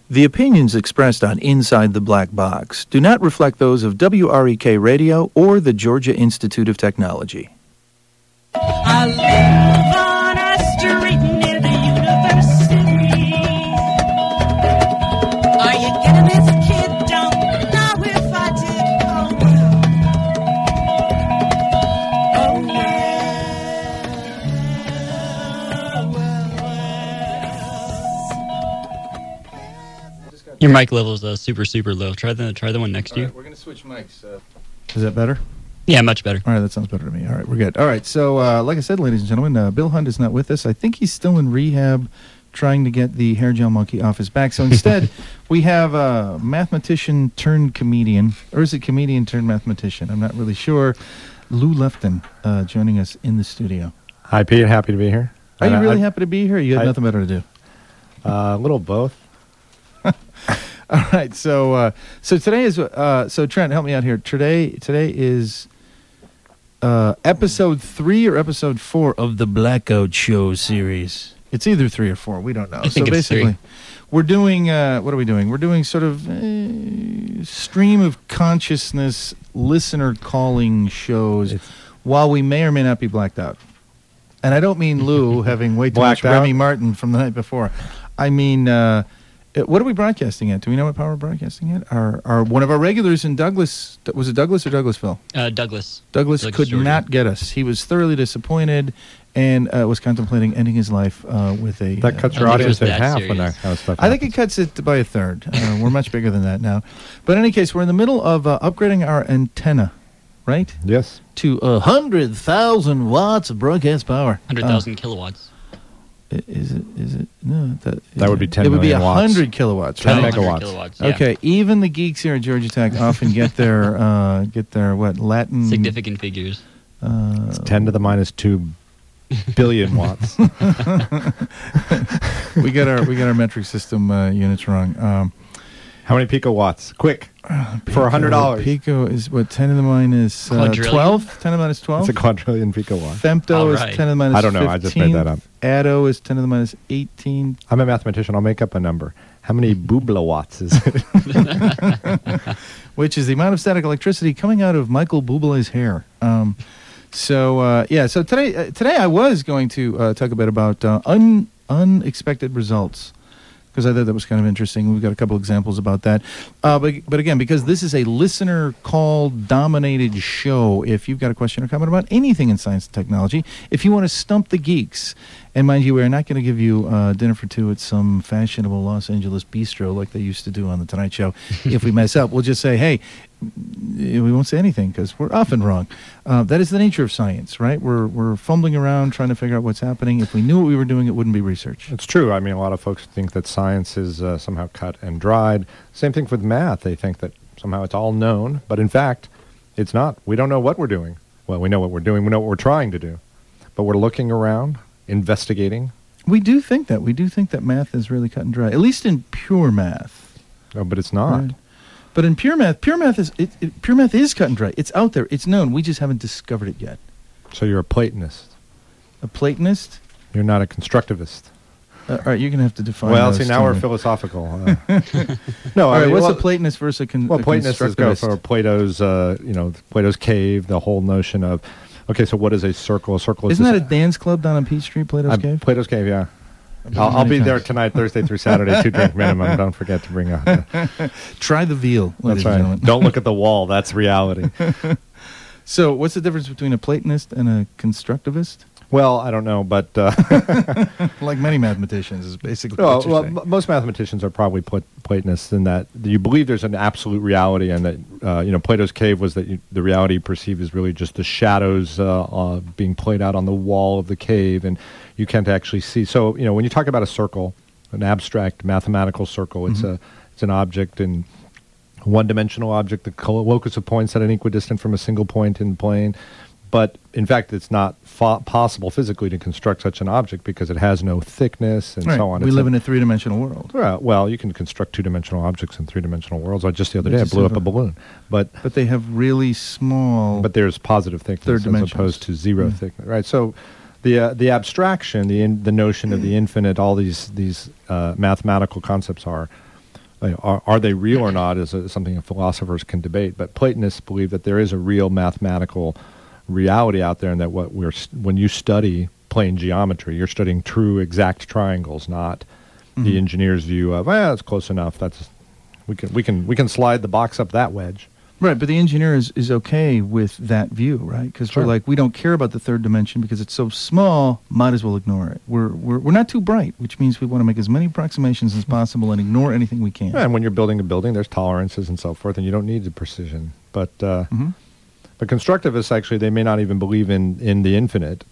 The opinions expressed on Inside the Black Box do not reflect those of WREK Radio or the Georgia Institute of Technology. I live on a street near the university. Are you getting this, kid? Don't know if I did. Your mic level is super low. Try the one next to you. We're going to switch mics. Is that better? Yeah, much better. All right, that sounds better to me. All right, we're good. All right, so like I said, ladies and gentlemen, Bill Hunt is not with us. I think he's still in rehab trying to get the hair gel monkey off his back. So instead, we have a mathematician turned comedian, or is it comedian turned mathematician? I'm not really sure. Lou Lefton joining us in the studio. Hi, Pete. Happy to be here. Are you really happy to be here? You have nothing better to do? A little both. All right, so today is so Trent, help me out here. Today is episode 3 or episode 4 of the Blackout Show series. It's either 3 or 4. We don't know. I think so it's basically, 3. we're doing what are we doing? We're doing sort of stream of consciousness listener calling shows while we may or may not be blacked out. And I don't mean Lou having way too much Remy Martin from the night before. I mean. What are we broadcasting at? Do we know what power we're broadcasting at? Our one of our regulars in Douglas, was it Douglas or Douglasville? Douglas. Douglas could Georgia. not get us. He was thoroughly disappointed and was contemplating ending his life with a... That cuts your I think it audience was in that half serious. when that kind of stuff I think it happens. cuts it by a third. We're much bigger than that now. But in any case, we're in the middle of upgrading our antenna, right? Yes. To 100,000 watts of broadcast power. 100,000 kilowatts. Is it? No. That would be 10 It would be million watts. 100 kilowatts, 10 right? 100 megawatts. kilowatts, yeah. Okay, even the geeks here at Georgia Tech often get their what Latin Significant figures. It's 10 to the minus 2 billion watts. we got our metric system units wrong. How many picowatts? Quick. For $100. Pico is what 10 to the minus Quadrillion? 12. 10 to the minus 12. It's a quadrillion picowatt. Femto All is right. 10 to the minus 15. I don't know. I just made that up. Atto is 10 to the minus 18. I'm a mathematician. I'll make up a number. How many bublawatts is it? Which is the amount of static electricity coming out of Michael Bublé's hair. So today I was going to talk a bit about unexpected results, because I thought that was kind of interesting. We've got a couple examples about that. But again, because this is a listener call dominated show, if you've got a question or comment about anything in science and technology, if you want to stump the geeks, and mind you, we're not going to give you dinner for two at some fashionable Los Angeles bistro like they used to do on The Tonight Show. If we mess up, we'll just say, hey, we won't say anything because we're often wrong. That is the nature of science, right? We're fumbling around trying to figure out what's happening. If we knew what we were doing, it wouldn't be research. It's true. I mean, a lot of folks think that science is somehow cut and dried. Same thing with math. They think that somehow it's all known, but in fact, it's not. We don't know what we're doing. Well, we know what we're doing. We know what we're trying to do. But we're looking around, investigating. We do think that. We do think that math is really cut and dry, at least in pure math. Oh, but it's not. Right. But in pure math is cut and dry. It's out there. It's known. We just haven't discovered it yet. So you're a Platonist. A Platonist? You're not a constructivist. All right, you're going to have to define Well, those see, now to we're me. philosophical. No, All I right, mean, what's well, a Platonist versus a Platonists go constructivist? for Plato's, Plato's cave, the whole notion of, okay, so what is a circle? A circle is Isn't that this- a dance club down on Peach Street, Plato's Cave? Plato's Cave, yeah. I've been I'll be many there times. tonight, Thursday through Saturday, 2-drink minimum. Don't forget to bring a... Try the veal, ladies That's and right. gentlemen. Don't look at the wall. That's reality. So what's the difference between a Platonist and a constructivist? Well, I don't know, but... Like many mathematicians is basically what you're saying. most mathematicians are probably Platonists in that you believe there's an absolute reality, and that Plato's cave was that the reality you perceive is really just the shadows being played out on the wall of the cave, and you can't actually see. So when you talk about a circle, an abstract mathematical circle, it's an object and one-dimensional object, the locus of points at an equidistant from a single point in the plane. But in fact, it's not possible physically to construct such an object because it has no thickness and Right. so on. We live in a three-dimensional world. Well, you can construct two-dimensional objects in three-dimensional worlds. Just the other day, I Just blew have up a balloon. But But they have really small... but there's positive thickness Third as dimensions. opposed to zero thickness, right? So the abstraction, the notion of the infinite, all these mathematical concepts are Are they real or not is something that philosophers can debate. But Platonists believe that there is a real mathematical reality out there, and that when you study plane geometry, you're studying true exact triangles, not the engineer's view of, it's close enough. We can slide the box up that wedge. Right, but the engineer is okay with that view, right? Because Sure. we're like, we don't care about the third dimension because it's so small, might as well ignore it. We're not too bright, which means we want to make as many approximations as possible and ignore anything we can. Yeah, and when you're building a building, there's tolerances and so forth, and you don't need the precision. But constructivists, actually, they may not even believe in the infinite.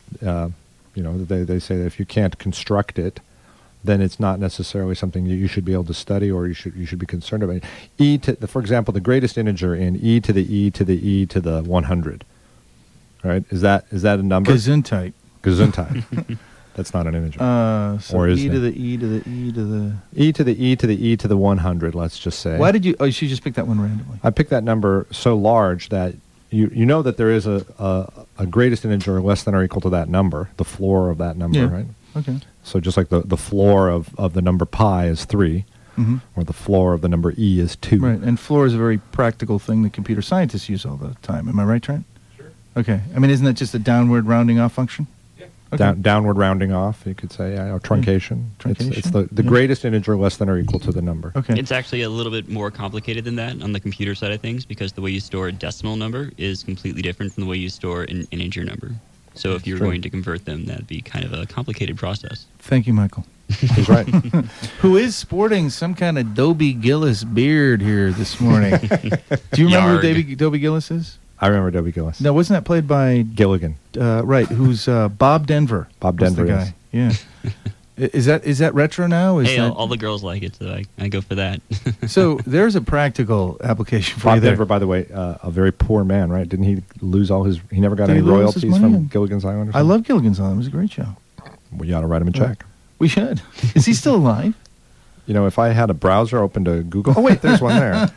They say that if you can't construct it, then it's not necessarily something that you should be able to study or you should be concerned about. For example, the greatest integer in e to the e to the e to the 100. Right? Is that a number? Gesundheit. Gesundheit. That's not an integer. So or is e to it? the e to the e to the... E to the e to the e to the 100, let's just say. Why did you... Oh, you should just pick that one randomly. I picked that number so large that you know that there is a greatest integer less than or equal to that number, the floor of that number, right? Okay. So just like the floor of the number pi is 3, or the floor of the number e is 2. Right, and floor is a very practical thing that computer scientists use all the time. Am I right, Trent? Sure. Okay. I mean, isn't that just a downward rounding off function? Yeah. Okay. Downward rounding off, you could say, or truncation. Truncation, It's the yeah. greatest integer less than or equal to the number. Okay. It's actually a little bit more complicated than that on the computer side of things because the way you store a decimal number is completely different from the way you store an integer number. So if you're True. going to convert them, that'd be kind of a complicated process. Thank you, Michael. He's right. Who is sporting some kind of Dobie Gillis beard here this morning. Do you remember Yarg. who Dobie Gillis is? I remember Dobie Gillis. No, wasn't that played by... Gilligan. right, who's Bob Denver. Bob was Denver, the guy. Yeah. Is that retro now? Is Hey, that, all the girls like it, so I go for that. so there's a practical application for you Bob there. Denver, by the way, a very poor man, right? Didn't he lose all his... He never got Did any he lose his royalties money? from Gilligan's Island or I something? love Gilligan's Island. It was a great show. Well, you ought to write him a check. We should. Is he still alive? You know, if I had a browser open to Google... Oh, wait, there's one there.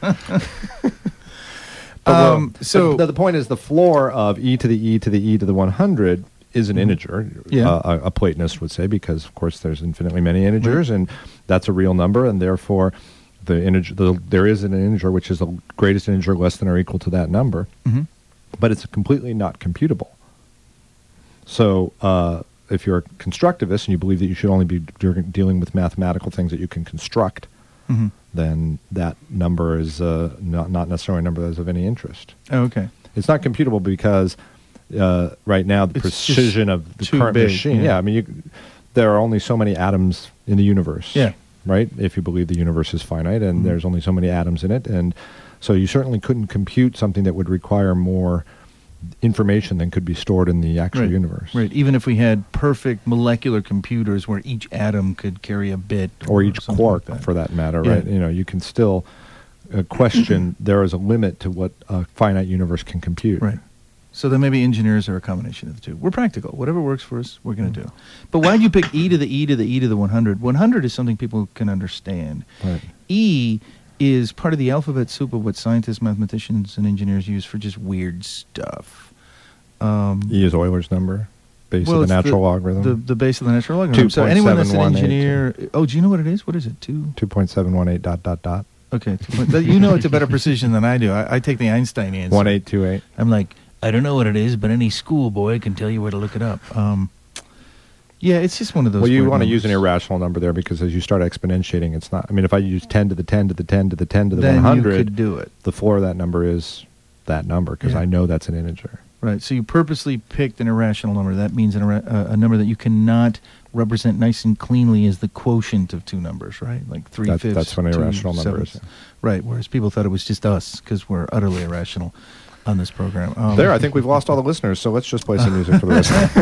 So the point is the floor of e to the e to the e to the 100 is an integer, Yeah. a Platonist would say, because, of course, there's infinitely many integers, and that's a real number, and therefore there is an integer which is the greatest integer less than or equal to that number, but it's completely not computable. So if you're a constructivist and you believe that you should only be dealing with mathematical things that you can construct, then that number is not necessarily a number that is of any interest. oh, okay. It's not computable because right now the It's precision just of the too current big, machine. yeah. I mean, there are only so many atoms in the universe. Yeah. Right? If you believe the universe is finite and there's only so many atoms in it. And so you certainly couldn't compute something that would require more information than could be stored in the actual universe. Right. Even if we had perfect molecular computers where each atom could carry a bit. Or each something quark, like that. for that matter, Yeah. right? You know, you can still question there is a limit to what a finite universe can compute. Right. So then maybe engineers are a combination of the two. We're practical. Whatever works for us, we're going to do. But why did you pick e to the e to the e to the 100? 100 is something people can understand. Right. E is part of the alphabet soup of what scientists, mathematicians, and engineers use for just weird stuff. E is Euler's number, base Well, of it's the natural logarithm. The base of the natural logarithm. So anyone that's an 2.718. engineer... Oh, do you know what it is? What is it? 2.718 ... Okay. You know it's a better precision than I do. I take the Einstein answer. 1828. I'm like, I don't know what it is, but any schoolboy can tell you where to look it up. Yeah, it's just one of those. Well, you weird want to use an numbers. irrational number there because as you start exponentiating, it's not. I mean, if I use 10 to the 10 to the 10 to the 10 to the Then 100, you could do it. the floor of that number is that number because Yeah. I know that's an integer. Right. So you purposely picked an irrational number. That means a number that you cannot represent nice and cleanly as the quotient of two numbers, right? Like 3/5. That's what an irrational number is. Right. Whereas people thought it was just us because we're utterly irrational on this program. There, I think we've lost all the listeners, so let's just play some music for the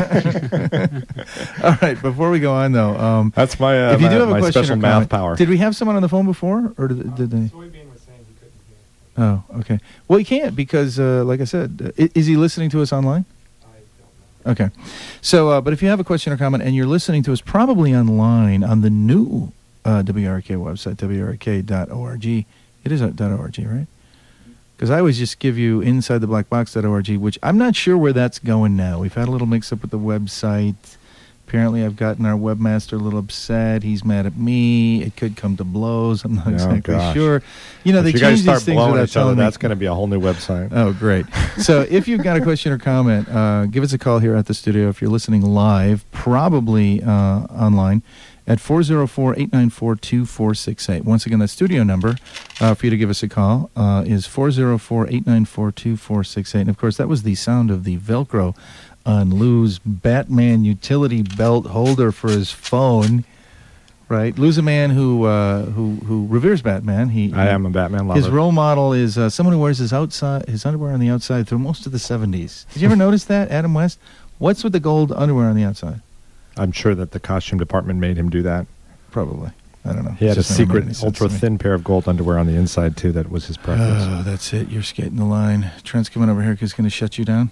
rest. All right. Before we go on, though, That's my if you do have a my question special or math comment, power. Did we have someone on the phone before, or did they? Soybean was saying he couldn't hear. Oh, okay. Well, he can't because, like I said, is he listening to us online? I don't know. Okay. So, but if you have a question or comment and you're listening to us probably online on the new WRK website, WRK.org. It is .org, right? Because I always just give you InsideTheBlackBox.org, which I'm not sure where that's going now. We've had a little mix-up with the website, Apparently, I've gotten our webmaster a little upset. He's mad at me. It could come to blows. I'm not Oh, exactly gosh. sure. You know, If they you guys change start these things blowing without each other, telling me. that's going to be a whole new website. Oh, great. So if you've got a question or comment, give us a call here at the studio. If you're listening live, probably online, at 404-894-2468. Once again, that studio number for you to give us a call is 404-894-2468. And, of course, that was the sound of the Velcro on Lou's Batman utility belt holder for his phone. Right, Lou's a man who reveres Batman. I am a Batman lover. His role model is someone who wears his underwear on the outside through most of the 70s. Did you ever notice that, Adam West? What's with the gold underwear on the outside? I'm sure that the costume department made him do that. Probably. I don't know. He had a Just never made any secret, sense ultra to me. thin pair of gold underwear on the inside, too. That was his preference. Oh, that's it. You're skating the line. Trent's coming over here because he's going to shut you down.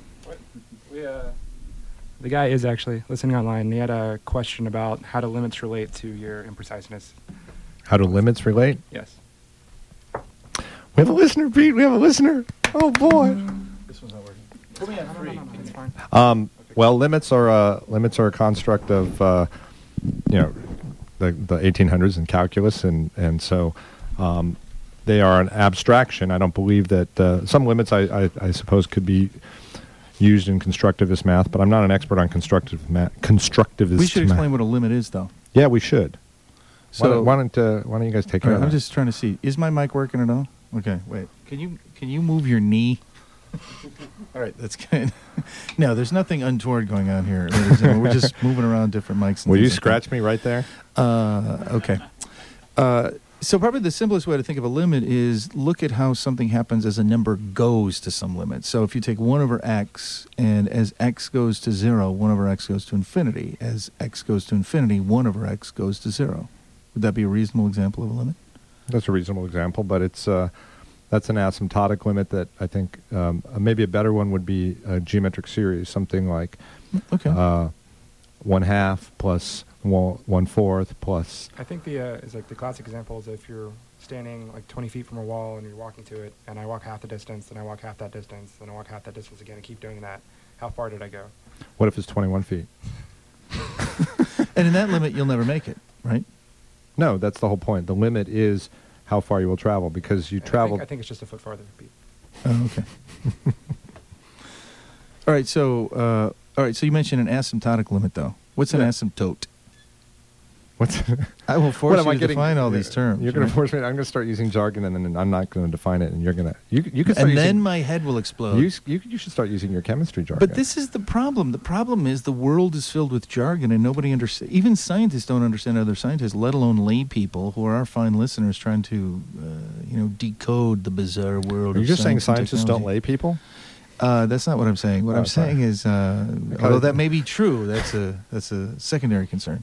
The guy is actually listening online. And he had a question about how do limits relate to your impreciseness. How do limits relate? Yes. We have a listener, Pete. We have a listener. Oh, boy. This one's not working. Put me on free. No, it's fine. Well, limits are a construct of the 1800s in calculus, and so they are an abstraction. I don't believe that some limits I suppose could be used in constructivist math, but I'm not an expert on constructivist math. We should explain what a limit is, though. Yeah, we should. So why don't you guys take all care right, of I'm that? just trying to see. Is my mic working at all? Okay, wait. Can you move your knee? All right, that's good. No, there's nothing untoward going on here, ladies and gentlemen. We're just moving around different mics. And Will you things like that. scratch me right there? Okay. So probably the simplest way to think of a limit is look at how something happens as a number goes to some limit. So if you take 1 over x, and as x goes to 0, 1 over x goes to infinity. As x goes to infinity, 1 over x goes to 0. Would that be a reasonable example of a limit? That's a reasonable example, but it's that's an asymptotic limit that I think maybe a better one would be a geometric series, something like Okay. 1/2 plus 1/4 plus. I think is like the classic example is if you're standing like 20 feet from a wall and you're walking to it, and I walk half the distance, then I walk half that distance, then I walk half that distance again, and keep doing that. How far did I go? What if it's 21 feet? And in that limit, you'll never make it, right? No, that's the whole point. The limit is how far you will travel because you travel. I think it's just a foot farther. Pete. Oh, okay. All right. So you mentioned an asymptotic limit, though. What's an Yeah. asymptote? What's I will force What am you I to getting- define all these terms. You're going right? to force me. I'm going to start using jargon, and then I'm not going to define it, and you're going to. You can start And using, then my head will explode. you should start using your chemistry jargon. But this is the problem. The problem is the world is filled with jargon, and nobody understands. Even scientists don't understand other scientists, let alone lay people who are our fine listeners trying to, decode the bizarre world. Are you of just saying science and scientists don't technology. lay people? That's not what I'm saying. What Oh, I'm sorry. saying is, although that may be true, that's a secondary concern.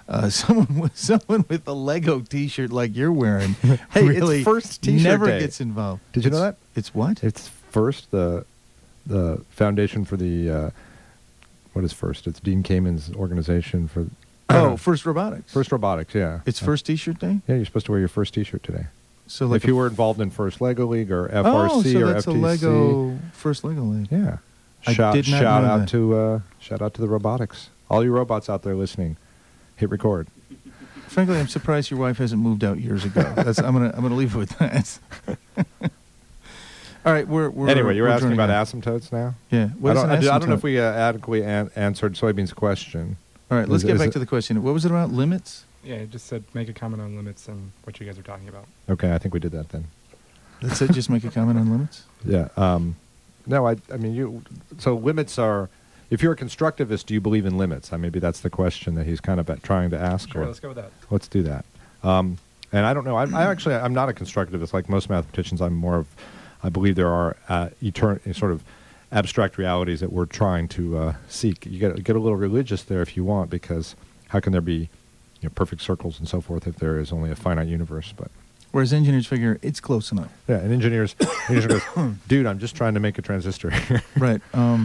Someone with a Lego T-shirt like you're wearing, Hey, it's really first T-shirt never day. gets involved. Did you know that? It's what? It's FIRST, the foundation for the what is FIRST? It's Dean Kamen's organization for First Robotics. FIRST Robotics. Yeah, It's first T-shirt day. Yeah, you're supposed to wear your first T-shirt today. So like if you were involved in First Lego League or FRC oh, so or that's FTC, a Lego first Lego League. yeah. I did not shout know out that. to shout out to the robotics. All you robots out there listening, hit record. Frankly, I'm surprised your wife hasn't moved out years ago. I'm gonna leave it with that. All right, we're Anyway, you were we're asking turning about on. asymptotes now. Yeah, I what is don't, an I don't know asymptote? if we adequately answered Soybean's question. All right, let's Is- get is back it- to the question. What was it about? Limits? Yeah, it just said make a comment on limits and what you guys are talking about. Okay, I think we did that then. That's it. Just make a comment on limits. Yeah. No, I mean, you. So limits are. If you're a constructivist, do you believe in limits? Maybe that's the question that he's kind of trying to ask. Sure, or- let's go with that. Let's do that. And I don't know. I'm not a constructivist like most mathematicians. I'm more of. I believe there are sort of abstract realities that we're trying to seek. You get a little religious there if you want, because how can there be perfect circles and so forth if there is only a finite universe? But Whereas engineers figure it's close enough. yeah, and engineers goes, dude, I'm just trying to make a transistor. Right.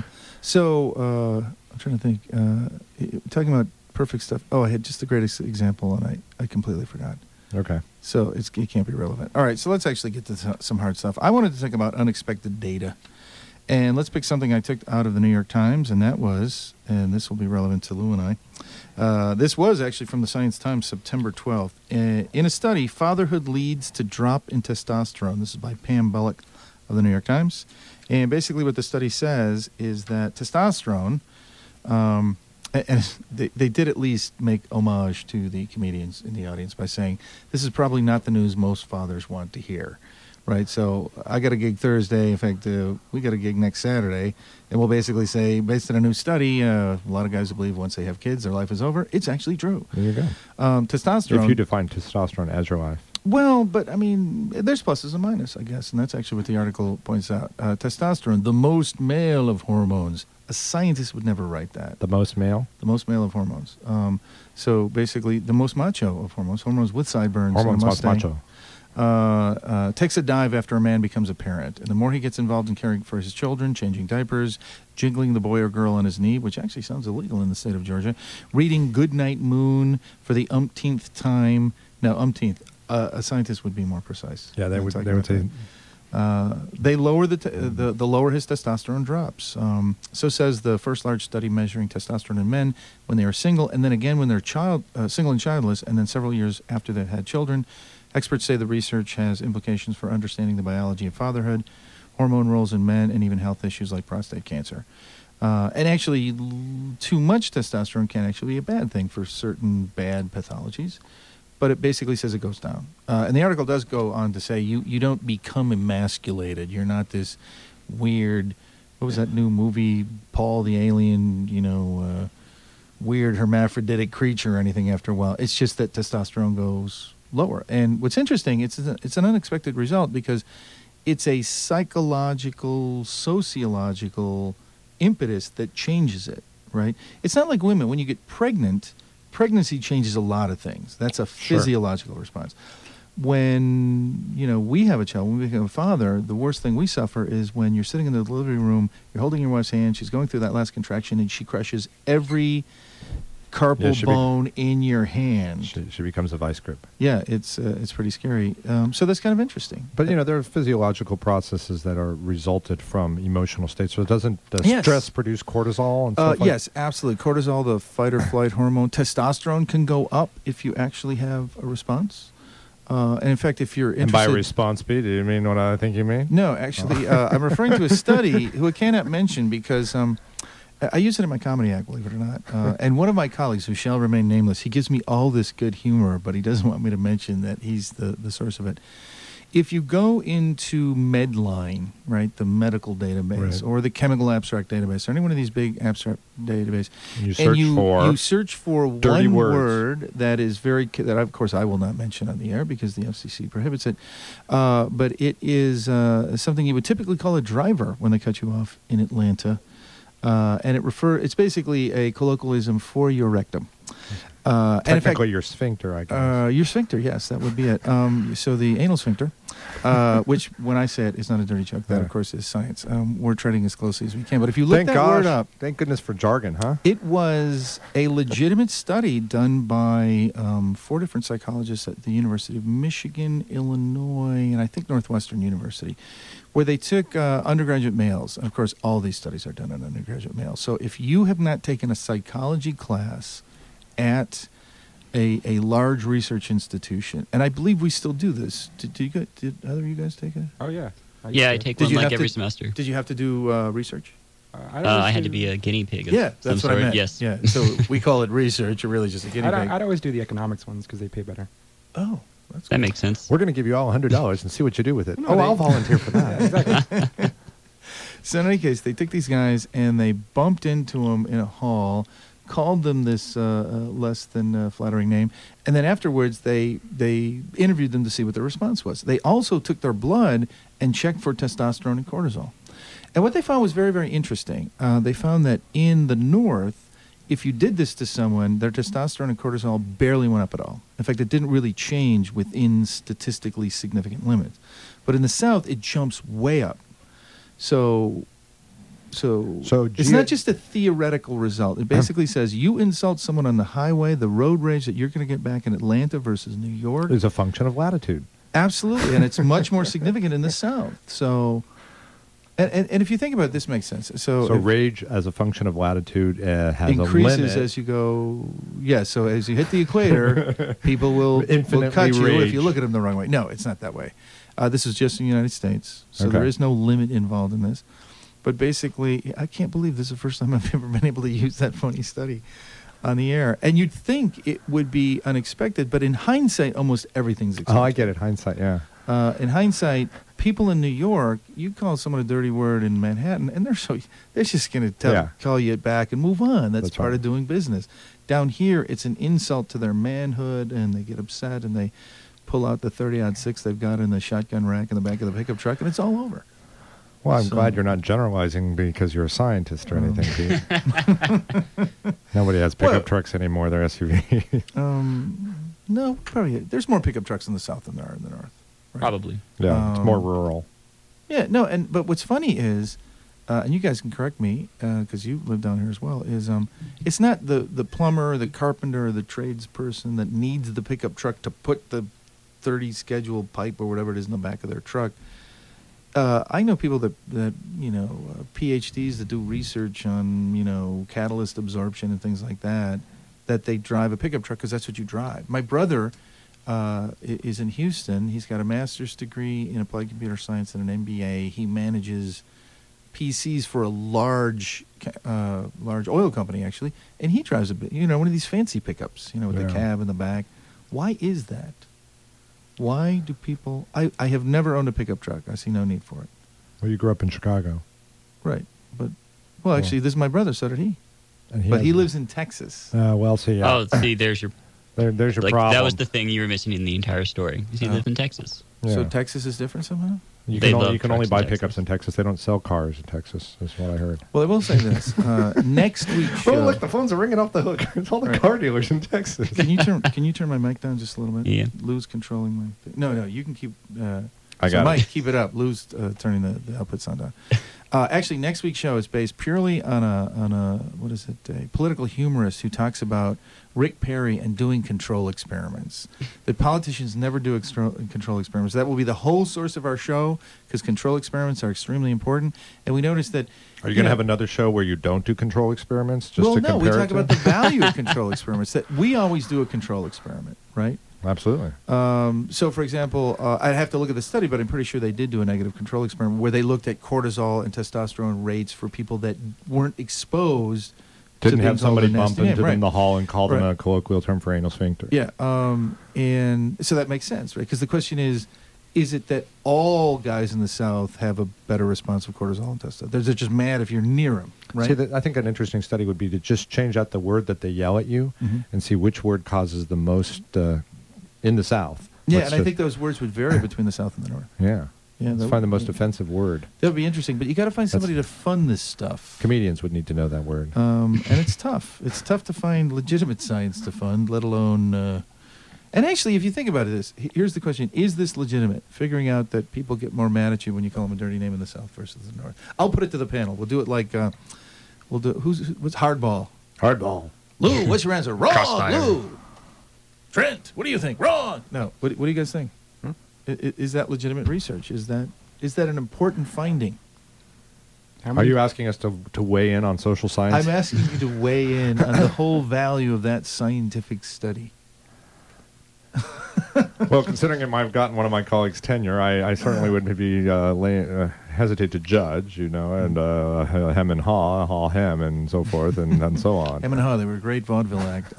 So I'm trying to think. Talking about perfect stuff. Oh, I had just the greatest example, and I completely forgot. Okay. So it can't be relevant. All right, so let's actually get to some hard stuff. I wanted to talk about unexpected data. And let's pick something I took out of the New York Times, and that was, and this will be relevant to Lou and I. This was actually from the Science Times, September 12th. In a study, fatherhood leads to drop in testosterone. This is by Pam Bullock of the New York Times. And basically what the study says is that testosterone, and they did at least make homage to the comedians in the audience by saying, this is probably not the news most fathers want to hear. Right, so I got a gig Thursday. In fact, we got a gig next Saturday, and we'll basically say, based on a new study, a lot of guys believe once they have kids, their life is over. It's actually true. There you go. Testosterone. If you define testosterone as your life. Well, but I mean, there's pluses and minuses, I guess, and that's actually what the article points out. Testosterone, the most male of hormones. A scientist would never write that. The most male? The most male of hormones. So basically, the most macho of hormones. Hormones with sideburns. Hormones and a most Mustang. macho. Takes a dive after a man becomes a parent. And the more he gets involved in caring for his children, changing diapers, jiggling the boy or girl on his knee, which actually sounds illegal in the state of Georgia, reading Goodnight Moon for the umpteenth time. Now, umpteenth, a scientist would be more precise. Yeah, they would say... They lower the lower his testosterone drops. So says the first large study measuring testosterone in men when they are single, and then again when they're single and childless, and then several years after they've had children. Experts say the research has implications for understanding the biology of fatherhood, hormone roles in men, and even health issues like prostate cancer. And actually, too much testosterone can actually be a bad thing for certain bad pathologies. But it basically says it goes down. And the article does go on to say you don't become emasculated. You're not this weird, what was that new movie, Paul the Alien, weird hermaphroditic creature or anything after a while. It's just that testosterone goes lower. And what's interesting, it's an unexpected result because it's a psychological, sociological impetus that changes it, right? It's not like women. When you get pregnant, pregnancy changes a lot of things. That's a physiological response. When, we have a child, when we become a father, the worst thing we suffer is when you're sitting in the delivery room, you're holding your wife's hand, she's going through that last contraction, and she crushes every carpal bone in your hand. She becomes a vice grip. Yeah, it's pretty scary. So that's kind of interesting. But, there are physiological processes that are resulted from emotional states. So does Yes. stress produce cortisol and stuff like Yes, absolutely. Cortisol, the fight or flight hormone. Testosterone can go up if you actually have a response. And in fact, if you're interested... And by response speed, do you mean what I think you mean? No, actually, I'm referring to a study who I cannot mention because... I use it in my comedy act, believe it or not. And one of my colleagues, who shall remain nameless, he gives me all this good humor, but he doesn't want me to mention that he's the source of it. If you go into Medline, right, the medical database, Right. or the chemical abstract database, or any one of these big abstract databases, You search for dirty one words. word that is that of course I will not mention on the air because the FCC prohibits it, but it is something you would typically call a driver when they cut you off in Atlanta. And it's basically a colloquialism for your rectum. And in fact, Technically, your sphincter, I guess. your sphincter, yes, that would be it. So the anal sphincter, which when I say it is not a dirty joke, that Yeah. of course is science. We're treading as closely as we can. But if you look that word up, Thank goodness for jargon, huh? it was a legitimate study done by 4 different psychologists at the University of Michigan, Illinois, and I think Northwestern University, where they took undergraduate males. And of course, all these studies are done on undergraduate males. So if you have not taken a psychology class at a large research institution, and I believe we still do this. Did either of you guys take it? Oh, yeah. I take Did one you like have every to- semester. Did you have to do research? I had to be a guinea pig of Yeah, some that's what sort. I meant. Yes. Yeah. So we call it research. You're really just a guinea pig. I'd always do the economics ones because they pay better. Oh, that's That cool. makes sense. We're going to give you all $100 and see what you do with it. No, I'll volunteer for that. Exactly. So in any case, they took these guys and they bumped into them in a hall, called them this less than flattering name, and then afterwards they interviewed them to see what their response was. They also took their blood and checked for testosterone and cortisol. And what they found was very, very interesting. They found that in the North, if you did this to someone, their testosterone and cortisol barely went up at all. In fact, it didn't really change within statistically significant limits. But in the South, it jumps way up. So it's not just a theoretical result. It basically says you insult someone on the highway, the road rage that you're going to get back in Atlanta versus New York. It's a function of latitude. Absolutely, and it's much more significant in the South. So And if you think about it, this makes sense. So So if- rage as a function of latitude has increases a limit. as you go. Yeah, so as you hit the equator, people will Infinitely cut you if rage. you look at them the wrong way. No, it's not that way. This is just in the United States, so Okay. there is no limit involved in this. But basically, I can't believe this is the first time I've ever been able to use that funny study on the air. And you'd think it would be unexpected, but in hindsight, almost everything's expected. Oh, I get it. Hindsight, yeah. In hindsight, people in New York, you call someone a dirty word in Manhattan, and they're just going to Yeah. call you back and move on. That's part right. of doing business. Down here, it's an insult to their manhood, and they get upset, and they pull out the 30-06 they've got in the shotgun rack in the back of the pickup truck, and it's all over. Well, I'm So- glad you're not generalizing because you're a scientist or Oh. anything, Pete. Nobody has pickup Well- trucks anymore. They're SUVs. No, probably there's more pickup trucks in the south than there are in the north. Right? Probably. Yeah, it's more Um, rural. Yeah, no, but what's funny is, and you guys can correct me because you live down here as well. Is it's not the plumber, the carpenter, or the tradesperson that needs the pickup truck to put the 30 schedule pipe or whatever it is in the back of their truck. I know people that PhDs that do research on catalyst absorption and things like that. That they drive a pickup truck because that's what you drive. My brother is in Houston. He's got a master's degree in applied computer science and an MBA. He manages PCs for a large oil company, actually, and he drives one of these fancy pickups, with the Yeah. cab in the back. Why is that? Why do people? I have never owned a pickup truck. I see no need for it. Well, you grew up in Chicago. Right, well, actually, this is my brother. So did he. And But he has- lives in Texas. Well, see, yeah. Oh, see, there's your there's your like problem. that was the thing you were missing in the entire story. He Oh. lived in Texas. Yeah. So Texas is different somehow. You They can only, love you can only trucks buy in Texas. pickups in Texas. They don't sell cars in Texas. That's what I heard. Well, I will say this: next week's show. the phones are ringing off the hook. It's all the Right. car dealers in Texas. Can you turn my mic down just a little bit? Yeah. Lou's controlling my thing. No, you can keep. I got it. Mike, keep it up. Lou's turning the output sound down. Actually, next week's show is based purely on a what is it? A political humorist who talks about Rick Perry and doing control experiments. That politicians never do control experiments. That will be the whole source of our show because control experiments are extremely important. And we noticed that. Are you going to have another show where you don't do control experiments? Just Well, to no, we compare talk it to? about the value of control experiments. That we always do a control experiment, right? Absolutely. So, for example, I'd have to look at the study, but I'm pretty sure they did do a negative control experiment where they looked at cortisol and testosterone rates for people that weren't exposed. Didn't to have being called somebody a nasty bump into name. them Right. in the hall and call them Right. a colloquial term for anal sphincter. Yeah, and so that makes sense, right? Because the question is it that all guys in the South have a better response of cortisol and testosterone? They're just mad if you're near them, right? See, I think an interesting study would be to just change out the word that they yell at you Mhm. and see which word causes the most in the South. Yeah, Let's and I just- think those words would vary between the South and the North. Yeah. Yeah, Let's that find the would- most offensive word. That would be interesting, but you got to find somebody to fund this stuff. Comedians would need to know that word. And it's tough. It's tough to find legitimate science to fund, let alone. And actually, if you think about it, here's the question: is this legitimate? Figuring out that people get more mad at you when you call them a dirty name in the South versus the North. I'll put it to the panel. We'll do it like we'll do. What's hardball? Hardball. Lou, what's your answer? Wrong, Crossfire. Lou. Trent, what do you think? Wrong. No. What do you guys think? Is that legitimate research? Is that an important finding? How Are many- you asking us to weigh in on social science? I'm asking you to weigh in on the whole value of that scientific study. Well, considering I've gotten one of my colleagues' tenure, I certainly would maybe hesitate to judge, and hem and haw, hem, and so forth, and so on. Em and Haw, they were a great vaudeville act.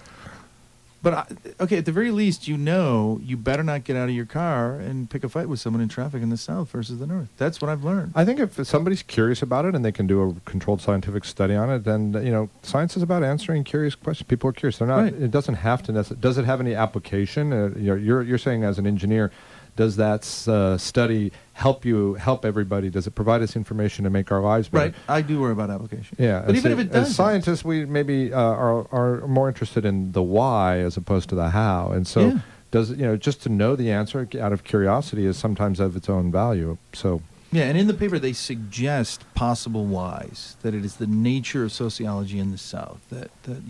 Okay, at the very least, you better not get out of your car and pick a fight with someone in traffic in the South versus the North. That's what I've learned. I think if somebody's curious about it and they can do a controlled scientific study on it, then science is about answering curious questions. People are curious. They're not. Right. It doesn't have to. Does it have any application? You're saying as an engineer, does that study help everybody? Does it provide us information to make our lives better? Right, I do worry about application. Yeah, but even if it as does, scientists, we maybe are more interested in the why as opposed to the how, and so Yeah. does just to know the answer out of curiosity is sometimes of its own value. So yeah, and in the paper they suggest possible whys, that it is the nature of sociology in the South, that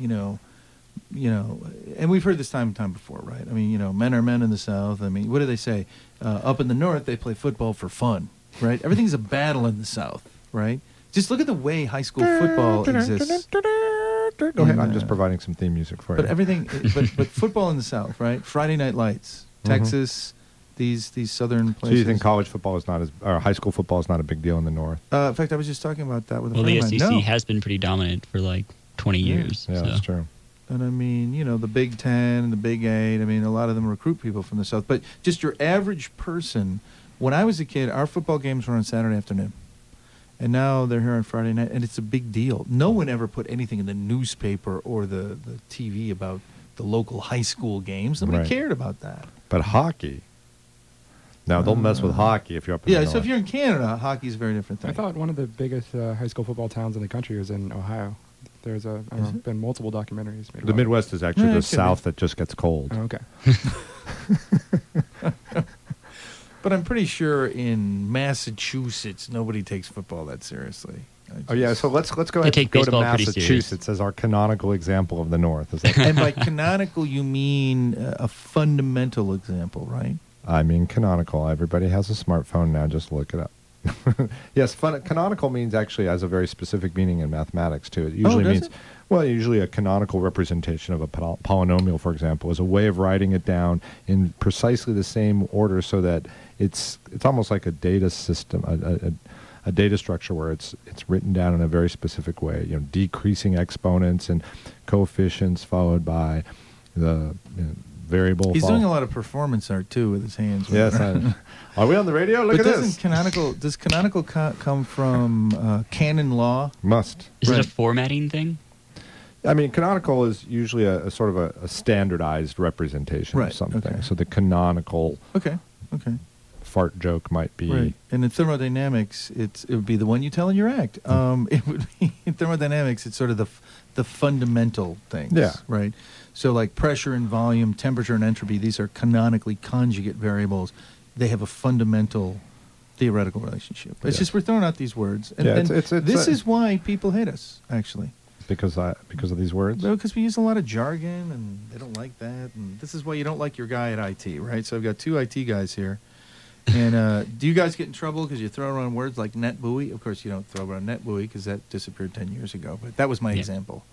and we've heard this time and time before, right? I mean, men are men in the South. I mean, what do they say? Up in the North, they play football for fun. right? Everything's a battle in the South, right? Just look at the way high school football exists. Go ahead. I'm just providing some theme music for But you. everything, but football in the South, right? Friday Night Lights, Texas, these southern So places. you think college football is not or high school football is not a big deal in the North? In fact, I was just talking about that with a Well, friend the of mine. SEC No. has been pretty dominant for like 20 years. Yeah, so. that's true. And I mean, the Big Ten and the Big Eight, I mean, a lot of them recruit people from the South. But just your average person, when I was a kid, our football games were on Saturday afternoon. And now they're here on Friday night, and it's a big deal. No one ever put anything in the newspaper or the TV about the local high school games. Nobody Right. cared about that. But hockey. Now, don't mess with hockey if you're up in the Yeah, North. so if you're in Canada, hockey's a very different thing. I thought one of the biggest high school football towns in the country was in Ohio. There's been multiple documentaries made The about Midwest is actually Yeah, the it could be. South that just gets cold. it. Oh, okay. But I'm pretty sure in Massachusetts, nobody takes football that seriously. Oh yeah, so let's go ahead take and go to baseball pretty serious. Massachusetts as our canonical example of the North. Is that And by canonical, you mean a fundamental example, right? I mean canonical. Everybody has a smartphone now. Just look it up. Yes, canonical means actually has a very specific meaning in mathematics too. It usually does means it? well, usually a canonical representation of a polynomial, for example, is a way of writing it down in precisely the same order, so that it's almost like a data system, a data structure where it's written down in a very specific way. Decreasing exponents and coefficients followed by the variable. He's doing a lot of performance art too with his hands. Yes. Are we on the radio? Look But at does this. canonical come from canon law? Must. Is it Right. a formatting thing? I mean, canonical is usually a sort of a standardized represention Right, of something. okay. So the canonical Okay. fart joke might be. Right. And in thermodynamics, it would be the one you tell in your act. It would be in thermodynamics. It's sort of the fundamental things. Yeah. Right. So like pressure and volume, temperature and entropy. These are canonically conjugate variables. They have a fundamental theoretical relationship. It's Yeah. just we're throwing out these words, and, Yeah, and it's this is why people hate us actually. Because of these words. Because we use a lot of jargon, and they don't like that. And this is why you don't like your guy at IT, right? So I've got two IT guys here. And do you guys get in trouble because you throw around words like NetBUI? Of course, you don't throw around NetBUI because that disappeared 10 years ago. But that was my Yeah. example.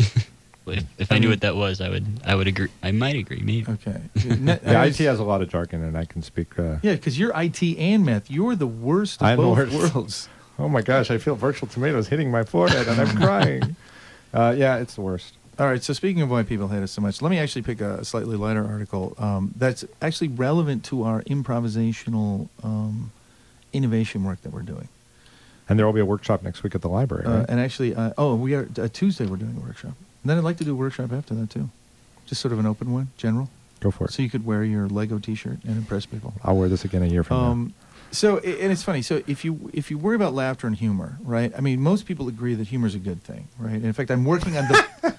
Well, if I knew what that was, I would agree. I might agree, maybe. Okay. Yeah, IT has a lot of jargon, and I can speak. Yeah, because you're IT and math. You're the worst of I'm the both worst. worlds. Oh my gosh, I feel virtual tomatoes hitting my forehead, and I'm crying. Yeah, it's the worst. All right, so speaking of why people hate us so much, let me actually pick a slightly lighter article that's actually relevant to our improvisational innovation work that we're doing. And there will be a workshop next week at the library. Right? And actually, we are Tuesday. We're doing a workshop. And then I'd like to do a workshop after that too, just sort of an open one, general. Go for it. So you could wear your Lego T-shirt and impress people. I'll wear this again a year from now. And it's funny. So if you worry about laughter and humor, right? I mean, most people agree that humor is a good thing, right? And in fact, I'm working on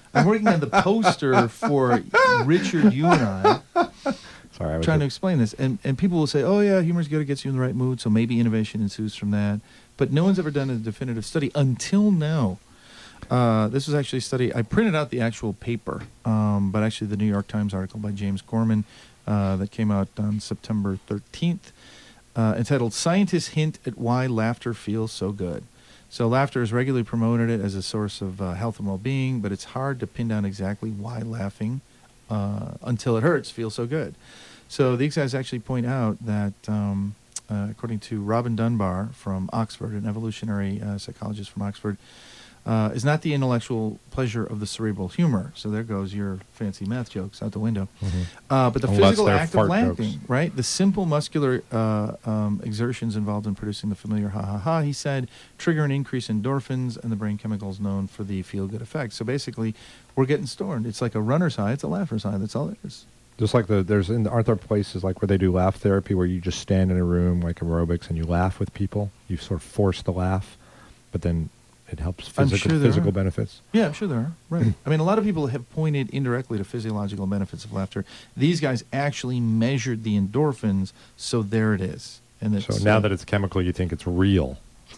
the poster for Richard, you and I. Sorry, I was Trying to explain this, and people will say, "Oh yeah, humor's good; it gets you in the right mood." So maybe innovation ensues from that. But no one's ever done a definitive study until now. This was actually a study. I printed out the actual paper, but actually the New York Times article by James Gorman that came out on September 13th, entitled "Scientists Hint at Why Laughter Feels So Good." So laughter is regularly promoted as a source of health and well-being, but it's hard to pin down exactly why laughing until it hurts feels so good. So these guys actually point out that, according to Robin Dunbar from Oxford, an evolutionary psychologist from Oxford, is not the intellectual pleasure of the cerebral humor. So there goes your fancy math jokes out the window. But the Unless physical they're act of fart laughing, jokes. right? The simple muscular exertions involved in producing the familiar ha-ha-ha, he said, trigger an increase in endorphins and the brain chemicals known for the feel-good effect. So basically, we're getting stoned. It's like a runner's high. It's a laugher's high. That's all it is. Just like aren't there places like where they do laugh therapy where you just stand in a room like aerobics and you laugh with people? You sort of force the laugh, but then it helps I'm sure there physical are. benefits. Yeah, I'm sure there are. Right. I mean, a lot of people have pointed indirectly to physiological benefits of laughter. These guys actually measured the endorphins, so there it is. And it's, So now that it's chemical, you think it's real.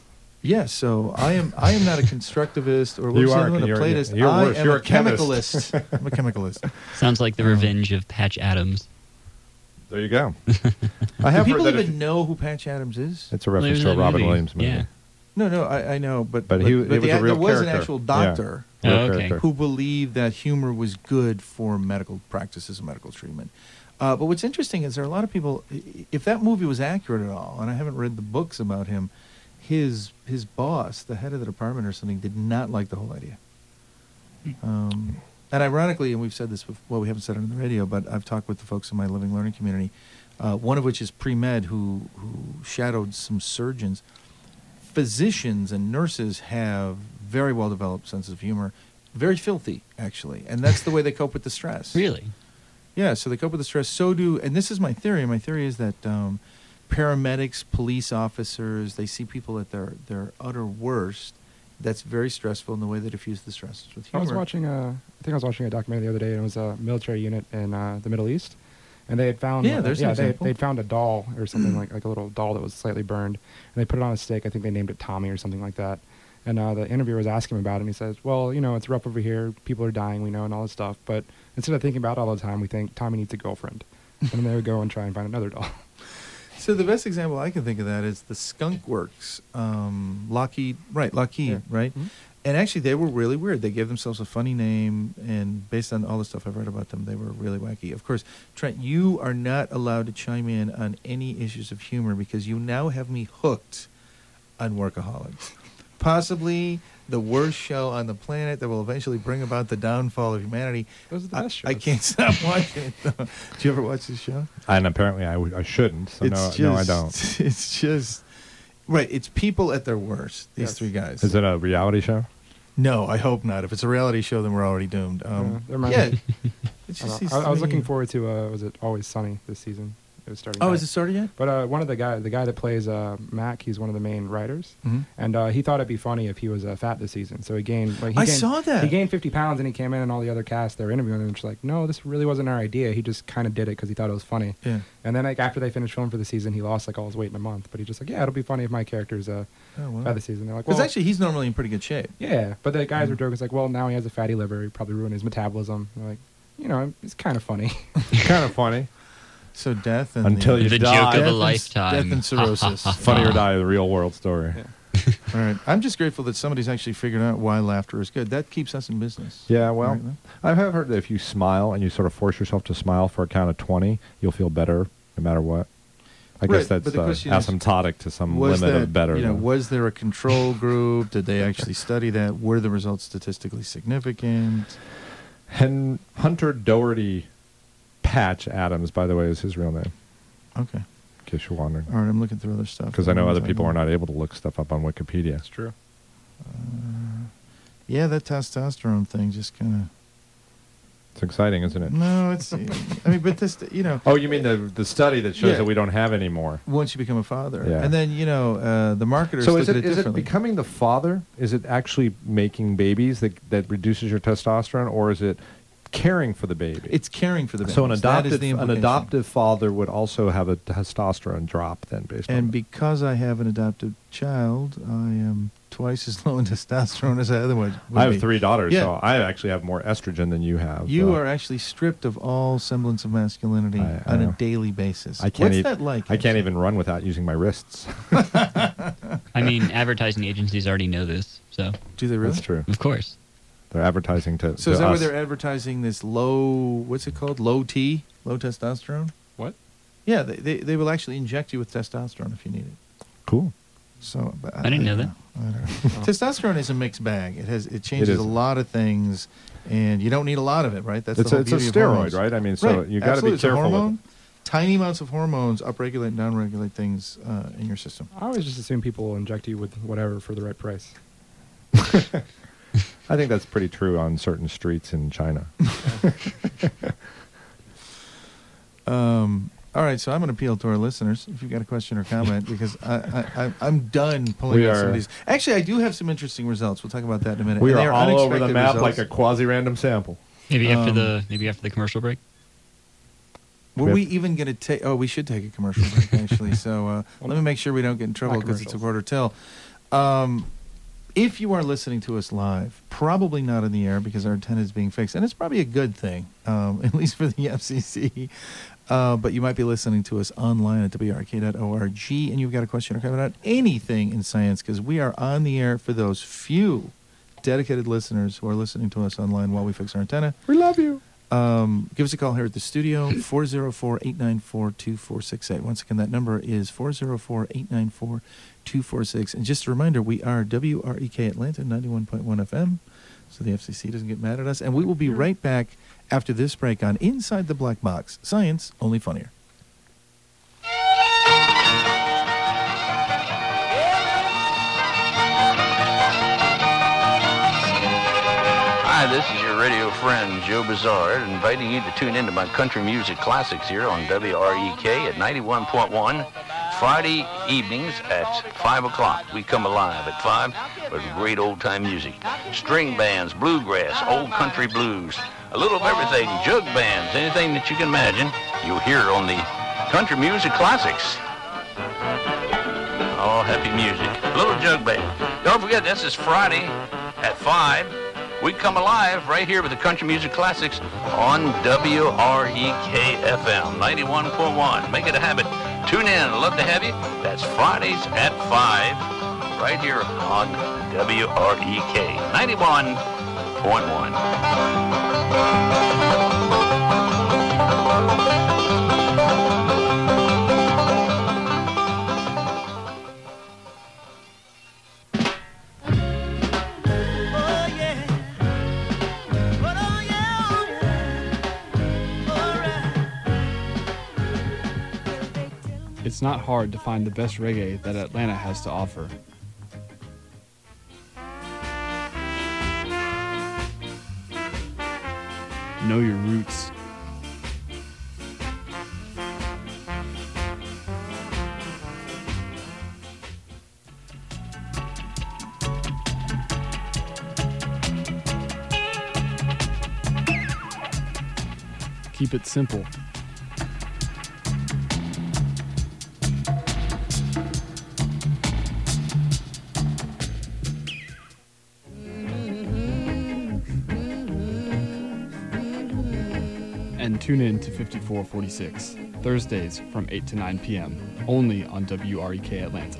yes, so I am not a constructivist or You what's the are. other one, a You're- Platist. you're I worse. am You're a a chemist. chemicalist. I'm a chemicalist. Sounds like the revenge of Patch Adams. There you go. I Do have people heard that even know who Patch Adams is? it's a Well, reference there's to a that Robin movie. Williams movie. Yeah. No, I know, but But he was a real there was an character. actual Yeah. doctor Real Oh, okay. character. who believed that humor was good for medical practices and medical treatment. But what's interesting is there are a lot of people. If that movie was accurate at all, and I haven't read the books about him, his boss, the head of the department or something, did not like the whole idea. And ironically, and we've said this before, well, we haven't said it on the radio, but I've talked with the folks in my living learning community, one of which is pre-med who shadowed some surgeons. Physicians and nurses have very well-developed sense of humor, very filthy, actually, and that's the way they cope with the stress. Really? Yeah, so they cope with the stress. So do, and this is my theory. My theory is that paramedics, police officers, they see people at their utter worst. That's very stressful in the way they diffuse the stresses with I humor. was watching I think I was watching a documentary the other day, and it was a military unit in the Middle East, and they had found Yeah, there's an example. they'd found a doll or something like a little doll that was slightly burned, and they put it on a stick. I think they named it Tommy or something like that. And the interviewer was asking him about it, and he says, "Well, you know, it's rough over here. People are dying, we know, and all this stuff. But instead of thinking about it all the time, we think Tommy needs a girlfriend, and then they would go and try and find another doll." So the best example I can think of that is the Skunk Works, Lockheed, Yeah. right? Mhm. And actually, they were really weird. They gave themselves a funny name, and based on all the stuff I've read about them, they were really wacky. Of course, Trent, you are not allowed to chime in on any issues of humor because you now have me hooked on Workaholics. Possibly the worst show on the planet that will eventually bring about the downfall of humanity. Those are the best I shows. can't stop watching it, though. Do you ever watch this show? And apparently I shouldn't. So no, I don't. It's just right. It's people at their worst. These Yes. three guys. Is it a reality show? No, I hope not. If it's a reality show, then we're already doomed. there might Yeah, be. it's I, just don't know. these I was three- looking forward to was it Always Sunny this season? It was starting. Oh, back. is it started yet? But one of the guy that plays Mac, he's one of the main writers, Mhm. and he thought it'd be funny if he was fat this season. So he gained. Like, I saw that. He gained 50 pounds, and he came in, and all the other cast they were interviewing him, and just like, no, this really wasn't our idea. He just kind of did it because he thought it was funny. Yeah. And then like after they finished filming for the season, he lost like all his weight in a month. But he just like, yeah, it'll be funny if my character's Oh, wow. fat this season. They're like, Because well, actually, he's normally in pretty good shape. yeah. But the guys were joking. It's like, well, now he has a fatty liver. He probably ruined his metabolism. They're like, you know, it's kind of funny. Kind of funny. So death and Until you The die. joke of Death a and- lifetime. death and cirrhosis. Funny or die, the real world story. Yeah. All right. I'm just grateful that somebody's actually figured out why laughter is good. That keeps us in business. Yeah, well, Right, man? I have heard that if you smile and you sort of force yourself to smile for a count of 20, you'll feel better no matter what. I Right, guess that's but the question is, asymptotic to some was limit that, of better. you know, though. was there a control group? Did they actually study that? Were the results statistically significant? And Hunter Doherty Patch Adams, by the way, is his real name, Okay. in case you're wondering. All right, I'm looking through other stuff. Because I know other people are not able to look stuff up on Wikipedia. It's true. Yeah, that testosterone thing just kind It's exciting, isn't it? of. No, it's. I mean, but this, you know, Oh, you mean the study that shows Yeah. that we don't have any more? once you become a father, Yeah. and then you know, the marketers So look is at it it is it differently. becoming the father? Is it actually making babies that reduces your testosterone, or is it caring for the baby? It's caring for the baby. so an That is adoptive the an implication. adoptive father would also have a testosterone drop then based on And that. because I have an adopted child, I am twice as low in testosterone as I otherwise would I have be. 3 daughters, Yeah. so I actually have more estrogen than you have. You are actually stripped of all semblance of masculinity I on a know. daily basis. I can't What's eat- that like? I can't even run without using my wrists. I mean, advertising agencies already know this, so Do they really? That's true. of course. They're advertising to So is that us. where they're advertising this low? What's it called? Low T, low testosterone. What? Yeah, they will actually inject you with testosterone if you need it. Cool. So but I didn't know that. I don't know. Testosterone is a mixed bag. It changes is. a lot of things, and you don't need a lot of it, right? That's It's the a, whole it's a beauty of steroid, hormones. right? I mean, so Right, you got to be absolutely. It's a careful with hormone. Tiny amounts of hormones upregulate and downregulate things in your system. I always just assume people will inject you with whatever for the right price. it. I think that's pretty true on certain streets in China. All right, so I'm going to appeal to our listeners if you've got a question or comment because I'm done pulling We out some are- of these. Actually, I do have some interesting results. We'll talk about that in a minute. We And they are all over the unexpected map results. like a quasi-random sample. Maybe after Um, the commercial break. Were we even going to take? Oh, we should take a commercial break actually. So let me make sure we don't get in trouble Not because it's a commercials. quarter till. If you are listening to us live, probably not in the air because our antenna is being fixed, and it's probably a good thing, at least for the FCC. But you might be listening to us online at WRK.org, and you've got a question or comment about anything in science, because we are on the air for those few dedicated listeners who are listening to us online while we fix our antenna. We love you. Give us a call here at the studio, 404-894-2468. Once again, that number is 404-894-2468. And just a reminder, we are WREK Atlanta 91.1 FM, so the FCC doesn't get mad at us. And we will be right back after this break on Inside the Black Box. Science, only funnier. Hi, this is your radio friend, Joe Bizarre, inviting you to tune into my country music classics here on WREK at 91.1, Friday evenings at 5 o'clock. We come alive at 5 with great old-time music. String bands, bluegrass, old country blues, a little of everything, jug bands, anything that you can imagine, you'll hear on the country music classics. All happy music. A little jug band. Don't forget, this is Friday at 5. We come alive right here with the Country Music Classics on WREK FM 91.1. Make it a habit. Tune in. Love to have you. That's Fridays at 5 right here on WREK 91.1. It's not hard to find the best reggae that Atlanta has to offer. Know your roots. Keep it simple. And tune in to 5446, Thursdays from 8 to 9 p.m., only on WREK Atlanta.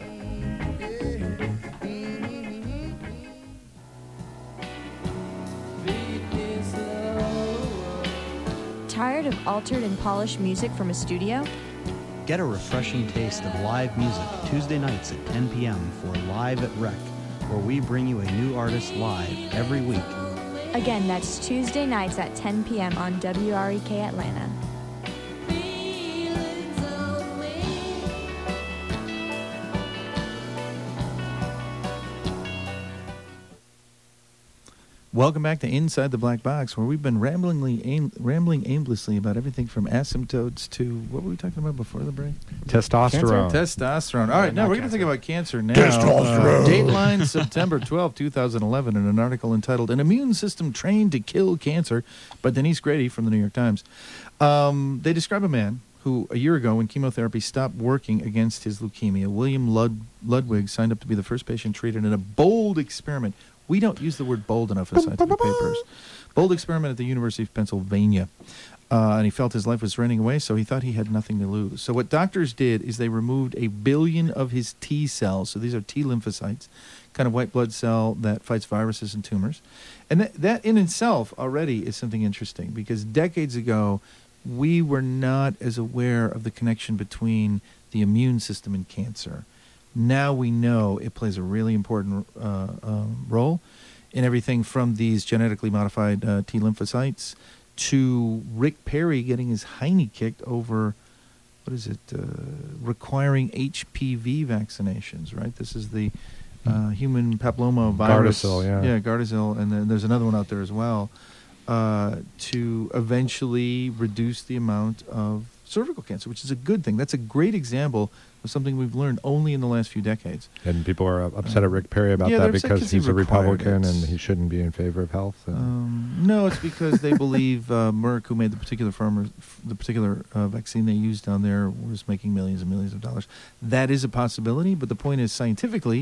Tired of altered and polished music from a studio? Get a refreshing taste of live music Tuesday nights at 10 p.m. for Live at Rec, where we bring you a new artist live every week. Again, that's Tuesday nights at 10 p.m. on WREK Atlanta. Welcome back to Inside the Black Box, where we've been rambling aimlessly about everything from asymptotes to, what were we talking about before the break? Testosterone. Testosterone. All right, now we're going to think about cancer now. Testosterone. Dateline, September 12, 2011, in an article entitled "An Immune System Trained to Kill Cancer" by Denise Grady from the New York Times. They describe a man who, a year ago, when chemotherapy stopped working against his leukemia, William Ludwig signed up to be the first patient treated in a bold experiment. We don't use the word bold enough in scientific papers. Bold experiment at the University of Pennsylvania. And he felt his life was running away, so he thought he had nothing to lose. So what doctors did is they removed 1 billion of his T cells. So these are T lymphocytes, kind of white blood cell that fights viruses and tumors. And that in itself already is something interesting, because decades ago, we were not as aware of the connection between the immune system and cancer. Now we know it plays a really important role in everything from these genetically modified T lymphocytes to Rick Perry getting his hiney kicked over, requiring HPV vaccinations, right? This is the human papilloma virus. Gardasil, yeah. Yeah, Gardasil, and then there's another one out there as well, to eventually reduce the amount of cervical cancer, which is a good thing. That's a great example of something we've learned only in the last few decades. And people are upset at Rick Perry about that because he's a Republican and he shouldn't be in favor of health. No, it's because they believe Merck, who made the particular vaccine they used down there, was making millions and millions of dollars. That is a possibility, but the point is, scientifically,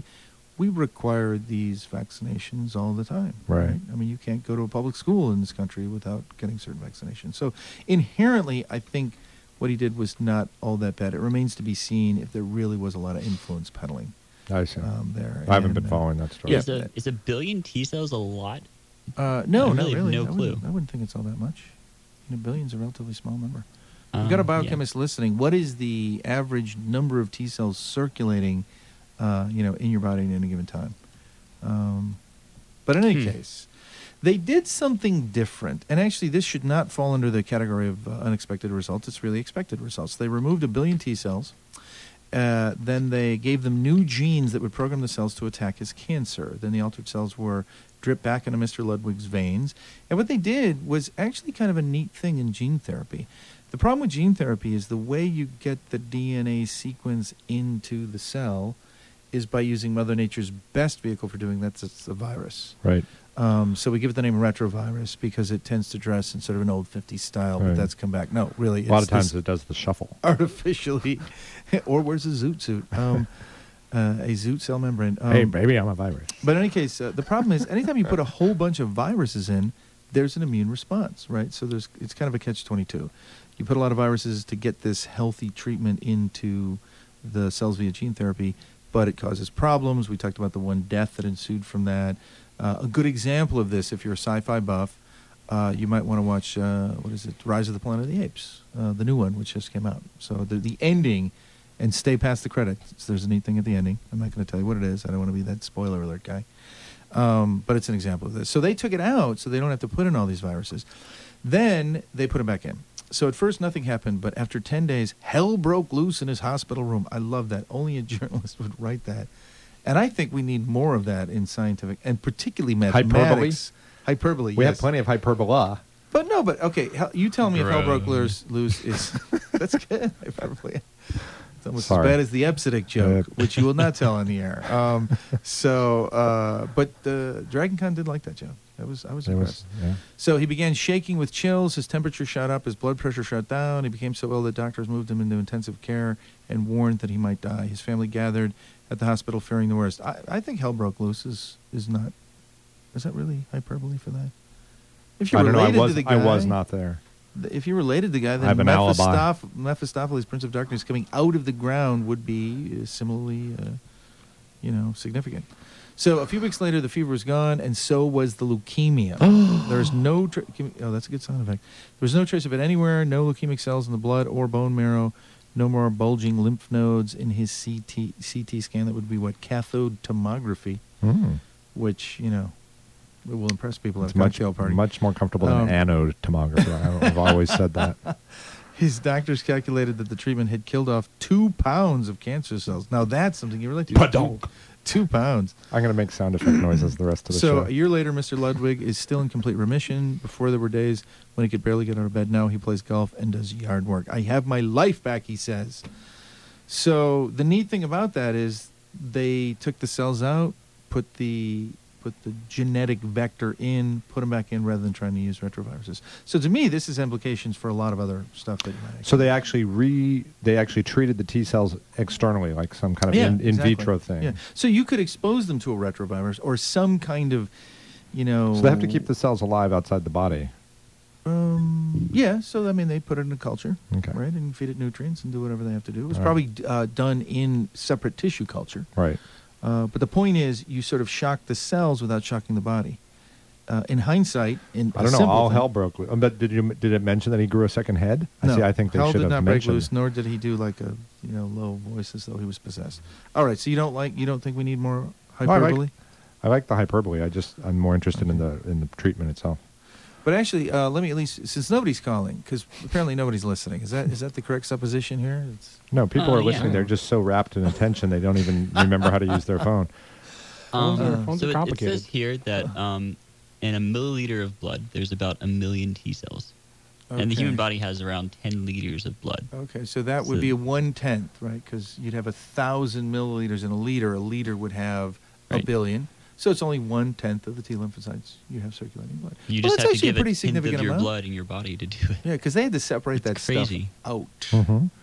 we require these vaccinations all the time. Right. I mean, you can't go to a public school in this country without getting certain vaccinations. So inherently, I think what he did was not all that bad. It remains to be seen if there really was a lot of influence peddling I see. there. I haven't And, been following that story. Yeah. Is a billion T cells a lot? No, I not really have really. no I clue. wouldn't think it's all that much. You know, billion's a relatively small number. We've got a Yeah. biochemist listening. What is the average number of T cells circulating, in your body at any given time? But in any case, they did something different. And actually, this should not fall under the category of unexpected results. It's really expected results. They removed 1 billion T cells. Then they gave them new genes that would program the cells to attack his cancer. Then the altered cells were dripped back into Mr. Ludwig's veins. And what they did was actually kind of a neat thing in gene therapy. The problem with gene therapy is the way you get the DNA sequence into the cell is by using Mother Nature's best vehicle for doing that. It's a virus. Right. So we give it the name retrovirus because it tends to dress in sort of an old 50s style, but Right. that's come back. No, really. A lot it's of times this it does the shuffle. artificially, or wears a zoot suit, a zoot cell membrane. Hey, baby, I'm a virus. But in any case, the problem is anytime you put a whole bunch of viruses in, there's an immune response, right? So it's kind of a catch-22. You put a lot of viruses to get this healthy treatment into the cells via gene therapy, but it causes problems. We talked about the one death that ensued from that. A good example of this, if you're a sci-fi buff, you might want to watch, Rise of the Planet of the Apes, the new one, which just came out. So the ending, and stay past the credits. There's a neat thing at the ending. I'm not going to tell you what it is. I don't want to be that spoiler alert guy. But it's an example of this. So they took it out so they don't have to put in all these viruses. Then they put them back in. So at first nothing happened, but after 10 days, hell broke loose in his hospital room. I love that. Only a journalist would write that. And I think we need more of that in scientific, and particularly mathematics. Hyperbole, We yes. have plenty of hyperbola. But okay, you tell me if hell broke Gross. loose is... That's good, hyperbole. It's almost Sorry. as bad as the Epsidic joke, which you will not tell on the air. But Dragon Con did like that joke. I was impressed. Yeah. So he began shaking with chills. His temperature shot up. His blood pressure shot down. He became so ill that doctors moved him into intensive care and warned that he might die. His family gathered at the hospital fearing the worst. I think hell broke loose is not... Is that really hyperbole for that? If you're I don't know. related to the guy, I was not there. If you related to the guy, I then have an alibi. Mephistopheles, Prince of Darkness, coming out of the ground would be similarly, significant. So a few weeks later, the fever was gone, and so was the leukemia. There's no... that's a good sound effect. There was no trace of it anywhere, no leukemic cells in the blood or bone marrow, no more bulging lymph nodes in his CT scan. That would be what? Cathode tomography, which, it will impress people at It's a cocktail party. much more comfortable than anode tomography. I've always said that. His doctors calculated that the treatment had killed off 2 pounds of cancer cells. Now that's something you relate to. Padonk. 2 pounds. I'm going to make sound effect noises the rest of the So show. a year later, Mr. Ludwig is still in complete remission. Before there were days when he could barely get out of bed. Now he plays golf and does yard work. I have my life back, he says. So the neat thing about that is they took the cells out, put the genetic vector in, put them back in rather than trying to use retroviruses. So to me, this has implications for a lot of other stuff that you might So they actually treated the T cells externally, like some kind of in exactly. vitro thing. Yeah. So you could expose them to a retrovirus or some kind of, So they have to keep the cells alive outside the body. Yeah, so I mean, they put it in a culture, Okay. right, and feed it nutrients and do whatever they have to do. It was All probably done in separate tissue culture. Right. But the point is, you sort of shock the cells without shocking the body. In hindsight, I don't know. All hell broke loose. But did it mention that he grew a second head? No, I think they hell should did have not break mentioned. loose, nor did he do like a low voice as though he was possessed. All right, so you don't think we need more hyperbole? I like the hyperbole. I'm more interested in the treatment itself. But actually, let me at least, since nobody's calling, because apparently nobody's listening. Is that the correct supposition here? No, people are listening. yeah. They're just so wrapped in attention they don't even remember how to use their phone. Phones So are it complicated. says here that in a milliliter of blood, there's about 1 million T cells. And the human body has around 10 liters of blood. Okay, so that would So- be a 1/10, right? Because you'd have 1,000 milliliters in a liter. A liter would have Right. 1 billion. So it's only 1/10 of the T lymphocytes you have circulating blood. You Well, just that's have to actually give a pretty a tenth significant of your amount. blood in your body to do it. Yeah, because they had to separate It's that crazy. stuff out. Mm-hmm.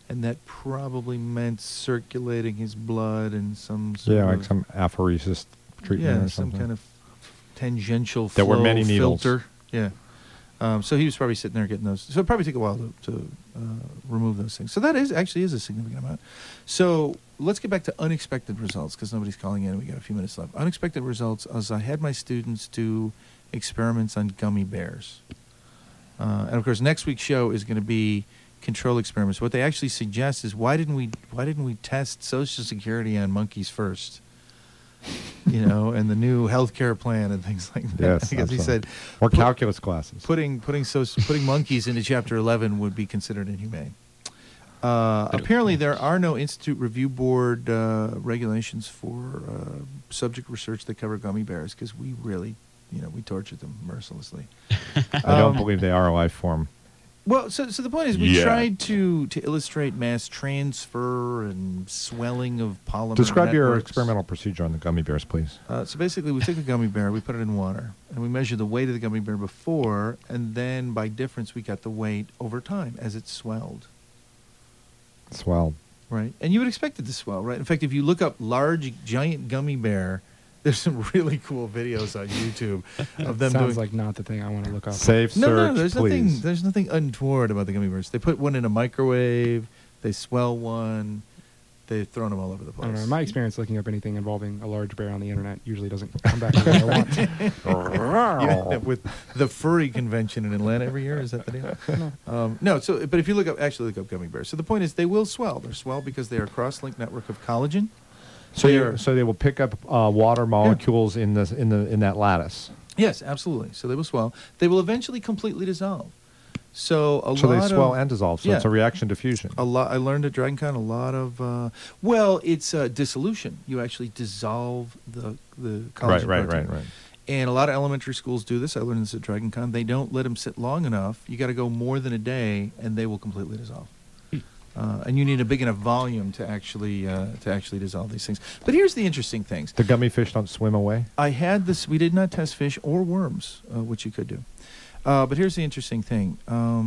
and that probably meant circulating his blood and some sort Yeah, of, like some apheresis treatment or some something. kind of tangential There were flow many needles. filter. Yeah. So he was probably sitting there getting those. So it probably took a while to remove those things. So that actually is a significant amount. So let's get back to unexpected results because nobody's calling in. We got a few minutes left. Unexpected results as I had my students do experiments on gummy bears. And of course, next week's show is going to be control experiments. What they actually suggest is why didn't we test Social Security on monkeys first? You know, and the new healthcare plan and things like that. Yes, because he absolutely. said Or calculus classes. putting monkeys into Chapter 11 would be considered inhumane. Apparently, there are no Institute Review Board regulations for subject research that cover gummy bears because we really, we tortured them mercilessly. I don't believe they are a life form. Well, so the point is, we Yeah. tried to illustrate mass transfer and swelling of polymer. Describe your networks. experimental procedure on the gummy bears, please. So basically, we took a gummy bear, we put it in water, and we measured the weight of the gummy bear before, and then by difference, we got the weight over time as it swelled. Swell. Right, and you would expect it to swell, right? In fact, if you look up large, giant gummy bear, there's some really cool videos on YouTube of them Sounds doing. like not the thing I want to look up. Safe No, search, there's please. nothing untoward about the gummy bears. They put one in a microwave, they swell one, they've thrown them all over the I place. don't know. In my experience, looking up anything involving a large bear on the internet usually doesn't come back with what I want. You end up with the furry convention in Atlanta every year. Is that the deal? No. So, but if you look up gummy bears. So the point is, they will swell. They're swell because they are a cross-linked network of collagen. So they will pick up water molecules in that lattice. Yes, absolutely. So they will swell. They will eventually completely dissolve. So They swell and dissolve. So yeah. it's a reaction to fusion. A lot. I learned at DragonCon a lot of. It's dissolution. You actually dissolve the collagen protein. Right. And a lot of elementary schools do this. I learned this at DragonCon. They don't let them sit long enough. You got to go more than a day, and they will completely dissolve. And you need a big enough volume to actually dissolve these things. But here's the interesting things. The gummy fish don't swim away? I had this. We did not test fish or worms, which you could do. But here's the interesting thing.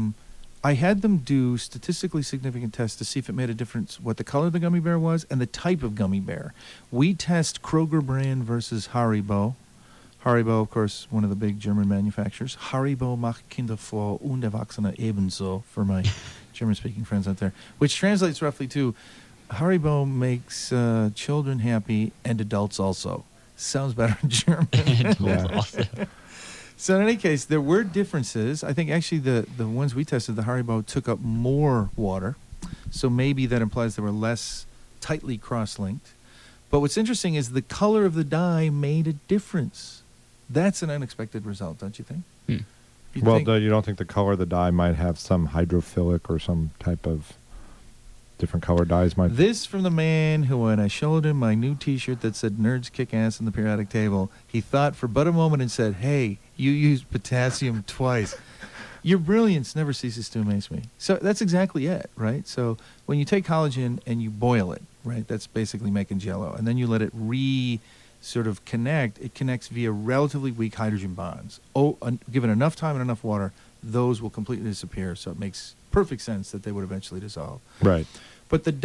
I had them do statistically significant tests to see if it made a difference what the color of the gummy bear was and the type of gummy bear. We test Kroger brand versus Haribo. Haribo, of course, one of the big German manufacturers. Haribo macht Kinder froh und Erwachsene ebenso, for my German-speaking friends out there, which translates roughly to Haribo makes children happy and adults also. Sounds better in German. Also. So in any case, there were differences. I think actually the ones we tested, the Haribo, took up more water. So maybe that implies they were less tightly cross-linked. But what's interesting is the color of the dye made a difference. That's an unexpected result, don't you think? You think- You don't think the color of the dye might have some hydrophilic or some type of different color dyes might... This from the man who, when I showed him my new T-shirt that said "Nerds Kick Ass" in the periodic table, he thought for but a moment and said, "Hey, you used potassium twice." Your brilliance never ceases to amaze me. So that's exactly it, right? So when you take collagen and you boil it, right, that's basically making Jell-O, and then you let it sort of connect. It connects via relatively weak hydrogen bonds. Given enough time and enough water, those will completely disappear. So it makes perfect sense that they would eventually dissolve. Right. But the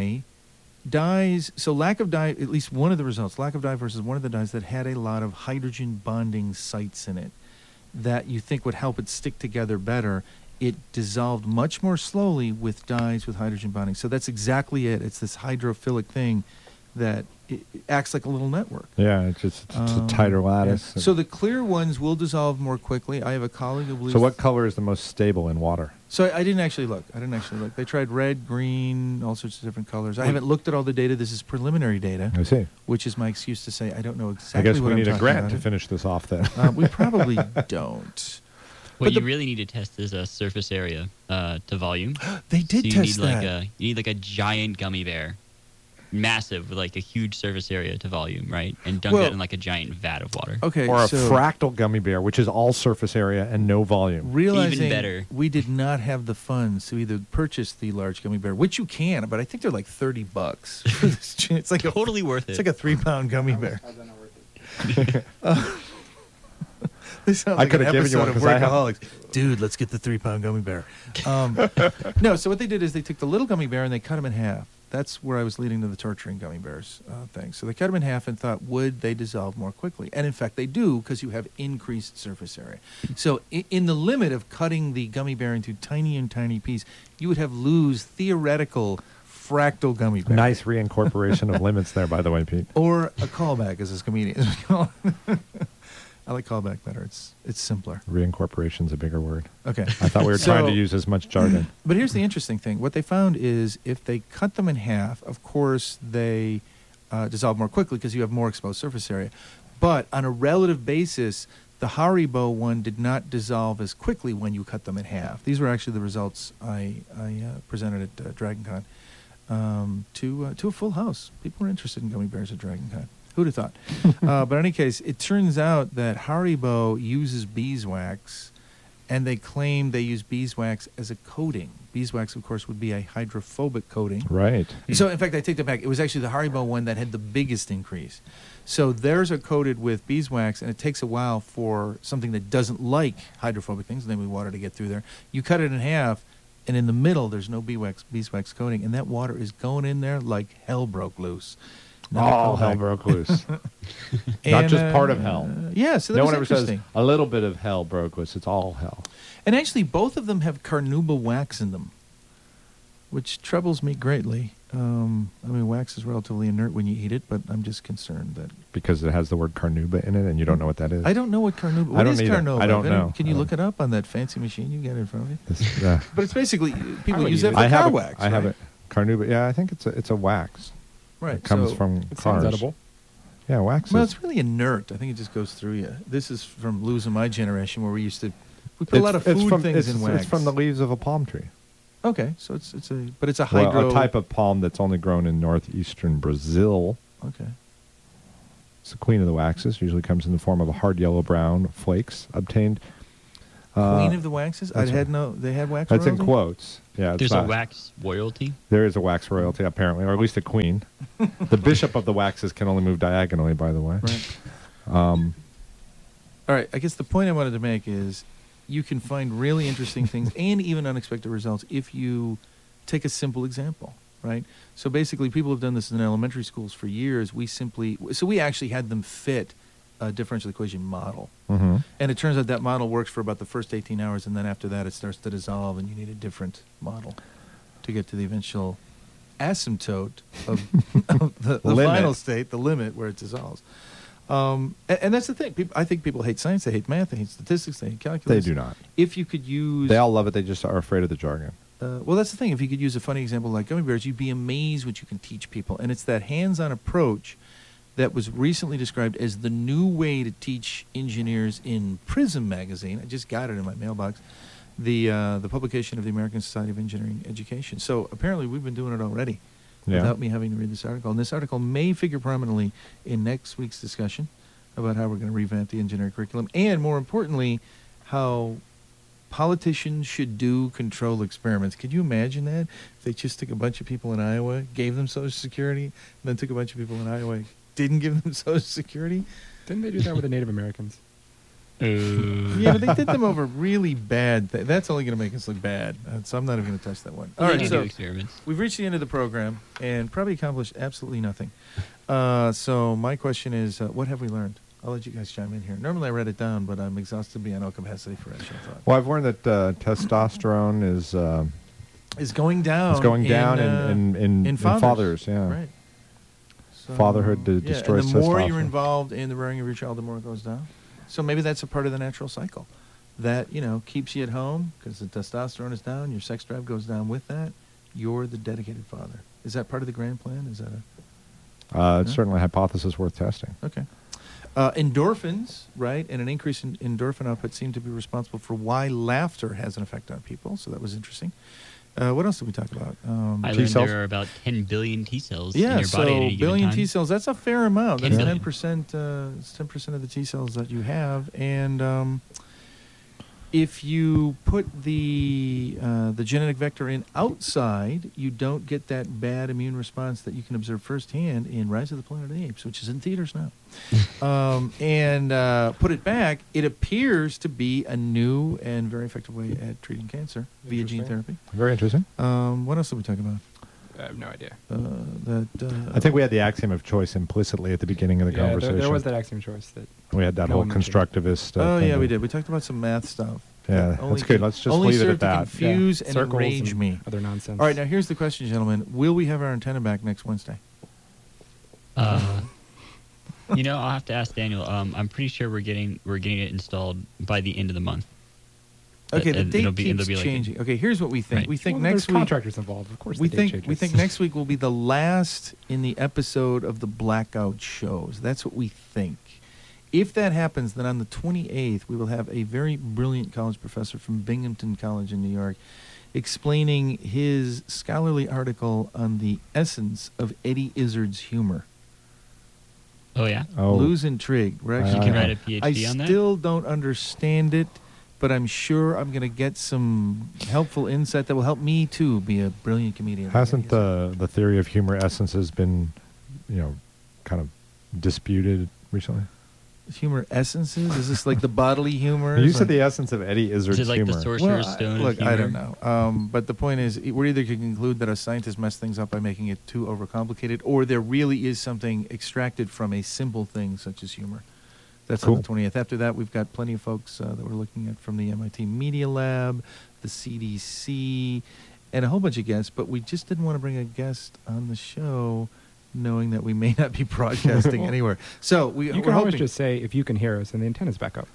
dyes, so lack of dye, at least one of the results, lack of dye versus one of the dyes that had a lot of hydrogen bonding sites in it that you think would help it stick together better, it dissolved much more slowly with dyes with hydrogen bonding. So that's exactly it. It's this hydrophilic thing that it acts like a little network. Yeah, it's a tighter lattice. Yeah. So the clear ones will dissolve more quickly. I have a colleague who believes... So what color is the most stable in water? So I didn't actually look. They tried red, green, all sorts of different colors. I haven't looked at all the data. This is preliminary data. I see. Which is my excuse to say I don't know exactly I guess what we I'm need a talking grant about to it. finish this off then. We probably don't. What you really need to test is surface area to volume. They did so test you need that. You need like a giant gummy bear, massive, with like a huge surface area to volume, right? And dunk that in like a giant vat of water. Okay, or a so fractal gummy bear, which is all surface area and no volume. realizing Even better. we did not have the funds to either purchase the large gummy bear, which you can, but I think they're like $30 for this. It's like Totally worth it. It's like a 3-pound gummy bear. This sounds I like could an have given you one episode of because I have. Workaholics. Dude, let's get the 3-pound gummy bear. No, so what they did is they took the little gummy bear and they cut him in half. That's where I was leading to the torturing gummy bears thing. So they cut them in half and thought, would they dissolve more quickly? And in fact, they do, because you have increased surface area. So in the limit of cutting the gummy bear into tiny and tiny pieces, you would have lose theoretical fractal gummy bear. Nice reincorporation of limits there, by the way, Pete. Or a callback, as this comedian is called. I like callback better. It's simpler. Reincorporation's a bigger word. Okay. I thought we were trying to use as much jargon. But here's the interesting thing. What they found is if they cut them in half, of course, they dissolve more quickly because you have more exposed surface area. But on a relative basis, the Haribo one did not dissolve as quickly when you cut them in half. These were actually the results I presented at DragonCon to a full house. People were interested in gummy bears at DragonCon. Who'd have thought? But in any case, it turns out that Haribo uses beeswax, and they claim they use beeswax as a coating. Beeswax, of course, would be a hydrophobic coating. Right. So, in fact, I take that back. It was actually the Haribo one that had the biggest increase. So theirs are coated with beeswax, and it takes a while for something that doesn't like hydrophobic things, namely water, to get through there. You cut it in half, and in the middle, there's no beeswax coating, and that water is going in there like hell broke loose. All hell broke loose. Not just part of hell. Yeah, so that no was one ever says interesting. a little bit of hell broke loose. It's all hell. And actually, both of them have carnauba wax in them, which troubles me greatly. I mean, wax is relatively inert when you eat it, but I'm just concerned that... Because it has the word carnauba in it, and you don't know what that is. I don't know what carnauba... I What don't is either. carnauba? I don't know. Can you look it up on that fancy machine you got in front of you? This, But it's basically... People would use use that it. for car wax, I have right? it. Carnauba. Yeah, I think it's a wax. Right. It comes so- from It cars. sounds edible. Yeah, wax Well, is... it's really inert. I think it just goes through you. This is from losing my generation, where we used to... We put a lot of food things in wax. It's from the leaves of a palm tree. Okay, so it's a... But it's a hydro... Well, a type of palm that's only grown in northeastern Brazil. Okay. It's the queen of the waxes. Usually comes in the form of a hard yellow-brown flakes obtained. Queen of the waxes? I that's had no... They had wax That's in royalty? quotes. Yeah, it's There's a not- wax royalty. There is a wax royalty, apparently, or at least a queen. The bishop of the waxes can only move diagonally, by the way. Right. All right, I guess the point I wanted to make is you can find really interesting things and even unexpected results if you take a simple example, right? So basically, people have done this in elementary schools for years. We actually had them fit a differential equation model. Mm-hmm. And it turns out that model works for about the first 18 hours, and then after that it starts to dissolve, and you need a different model to get to the eventual asymptote of, of the Limit. final state, the limit where it dissolves. And that's the thing. I think people hate science, they hate math, they hate statistics, they hate calculus. They do not. If you could use... They all love it. They just are afraid of the jargon. well, that's the thing. If you could use a funny example like gummy bears, you'd be amazed what you can teach people. And it's that hands-on approach that was recently described as the new way to teach engineers in Prism magazine. I just got it in my mailbox. The publication of the American Society of Engineering Education. So apparently we've been doing it already without me having to read this article. And this article may figure prominently in next week's discussion about how we're going to revamp the engineering curriculum, and more importantly, how politicians should do controlled experiments. Could you imagine that? If they just took a bunch of people in Iowa, gave them Social Security, and then took a bunch of people in Iowa, didn't give them Social Security? Didn't they do that with the Native Americans? Yeah, but they did them over really bad. That's only going to make us look bad. So I'm not even going to touch that one. All They right, do so experiments. we've reached the end of the program and probably accomplished absolutely nothing. So my question is, what have we learned? I'll let you guys chime in here. Normally I read it down, but I'm exhausted beyond all capacity for action thought. Well, I've learned that testosterone is It's going down. it's going down in fathers. Yeah. Right. So, Fatherhood yeah, destroys and the more you're testosterone. involved in the rearing of your child, the more it goes down. So maybe that's a part of the natural cycle that, keeps you at home because the testosterone is down, your sex drive goes down with that. You're the dedicated father. Is that part of the grand plan? Is that It's certainly a hypothesis worth testing. okay? Endorphins, right, and an increase in endorphin output seem to be responsible for why laughter has an effect on people. So that was interesting. What else did we talk about? I T learned cells? there are about 10 billion T cells in Yeah, your body at any so given billion time. T cells. That's a fair amount. 10 That's billion. 10%. It's 10% of the T cells that you have, and If you put the genetic vector in outside, you don't get that bad immune response that you can observe firsthand in Rise of the Planet of the Apes, which is in theaters now. And put it back, it appears to be a new and very effective way at treating cancer via gene therapy. Very interesting. What else did we talk about? I have no idea. I think we had the axiom of choice implicitly at the beginning of the conversation. There was that axiom choice that we had that no whole one mentioned. constructivist. Oh, thing yeah, we of- did. We talked about some math stuff. Yeah, that only that's good. can- Let's just only leave it serve at that. to confuse Yeah. and Circles enrage and me. other nonsense. All right, now here's the question, gentlemen. Will we have our antenna back next Wednesday? You know, I'll have to ask Daniel. I'm pretty sure we're getting it installed by the end of the month. Okay, the And date it'll be keeps like- changing. Okay, here's what we think. Right. We think Well, next there's week. contractors involved. Of course, We the date think changes. next week will be the last in the episode of the blackout shows. That's what we think. If that happens, then on the 28th we will have a very brilliant college professor from Binghamton College in New York explaining his scholarly article on the essence of Eddie Izzard's humor. Oh yeah. Oh, Lou's intrigued. We're actually You can gonna- write a PhD I on that? still don't understand it, but I'm sure I'm going to get some helpful insight that will help me too be a brilliant comedian. hasn't the theory of humor essences been, kind of disputed recently? humor essences? Is this like the bodily humor? You said the essence of Eddie Izzard's Is it like humor. the Sorcerer's Stone? Look, humor? I don't know. But the point is, we're either can conclude that a scientist messed things up by making it too overcomplicated, or there really is something extracted from a simple thing such as humor. That's Cool. on the 20th. After that, we've got plenty of folks that we're looking at from the MIT Media Lab, the CDC, and a whole bunch of guests. But we just didn't want to bring a guest on the show, knowing that we may not be broadcasting anywhere. So You we're can always hoping. just say, if you can hear us, and the antenna's back up.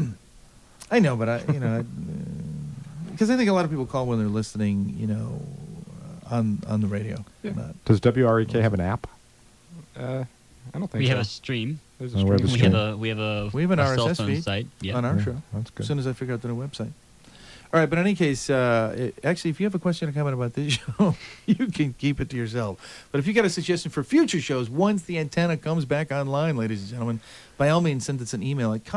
I know, but because I think a lot of people call when they're listening, on the radio. Yeah. Not- Does WREK have an app? I don't think We so. have a stream. There's Oh, we have a We stream. have a we have an a RSS cell phone feed site. Yeah. on our Yeah, show. that's good. As soon as I figure out the new website. All right, but in any case, actually, if you have a question or comment about this show, you can keep it to yourself. But if you got a suggestion for future shows, once the antenna comes back online, ladies and gentlemen, by all means, send us an email at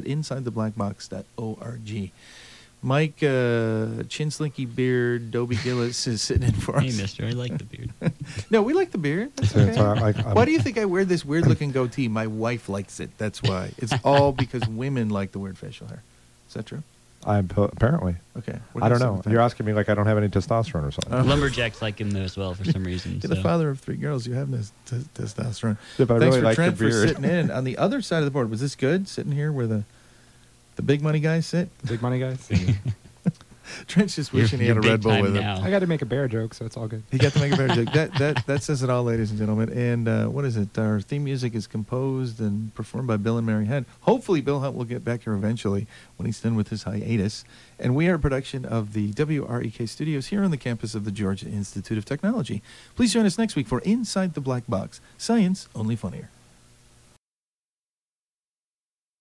comments@insidetheblackbox.org. Mike Chinslinky Beard, Dobie Gillis is sitting in for us. Hey, mister, I like the beard. No, we like the beard. That's Yeah, okay. it's all right. Why do you think I wear this weird-looking goatee? My wife likes it. That's why. It's all because women like the weird facial hair. Is that true? Apparently. Okay. I don't know. You're asking me like I don't have any testosterone or something. Lumberjacks like him though as well for some reason. You're the so. father of 3 girls. You have no testosterone. Yeah, but I Thanks really for like Trent the beard. for sitting in. On the other side of the board, was this good? Sitting here where the big money guys sit? Big money, guys. Trent's just You're- wishing he had a you're Red big Bull time with him. now. I got to make a bear joke, so it's all good. He got to make a better joke. That says it all, ladies and gentlemen. And what is it? Our theme music is composed and performed by Bill and Mary Hunt. Hopefully, Bill Hunt will get back here eventually when he's done with his hiatus. And we are a production of the WREK studios here on the campus of the Georgia Institute of Technology. Please join us next week for Inside the Black Box. Science only funnier.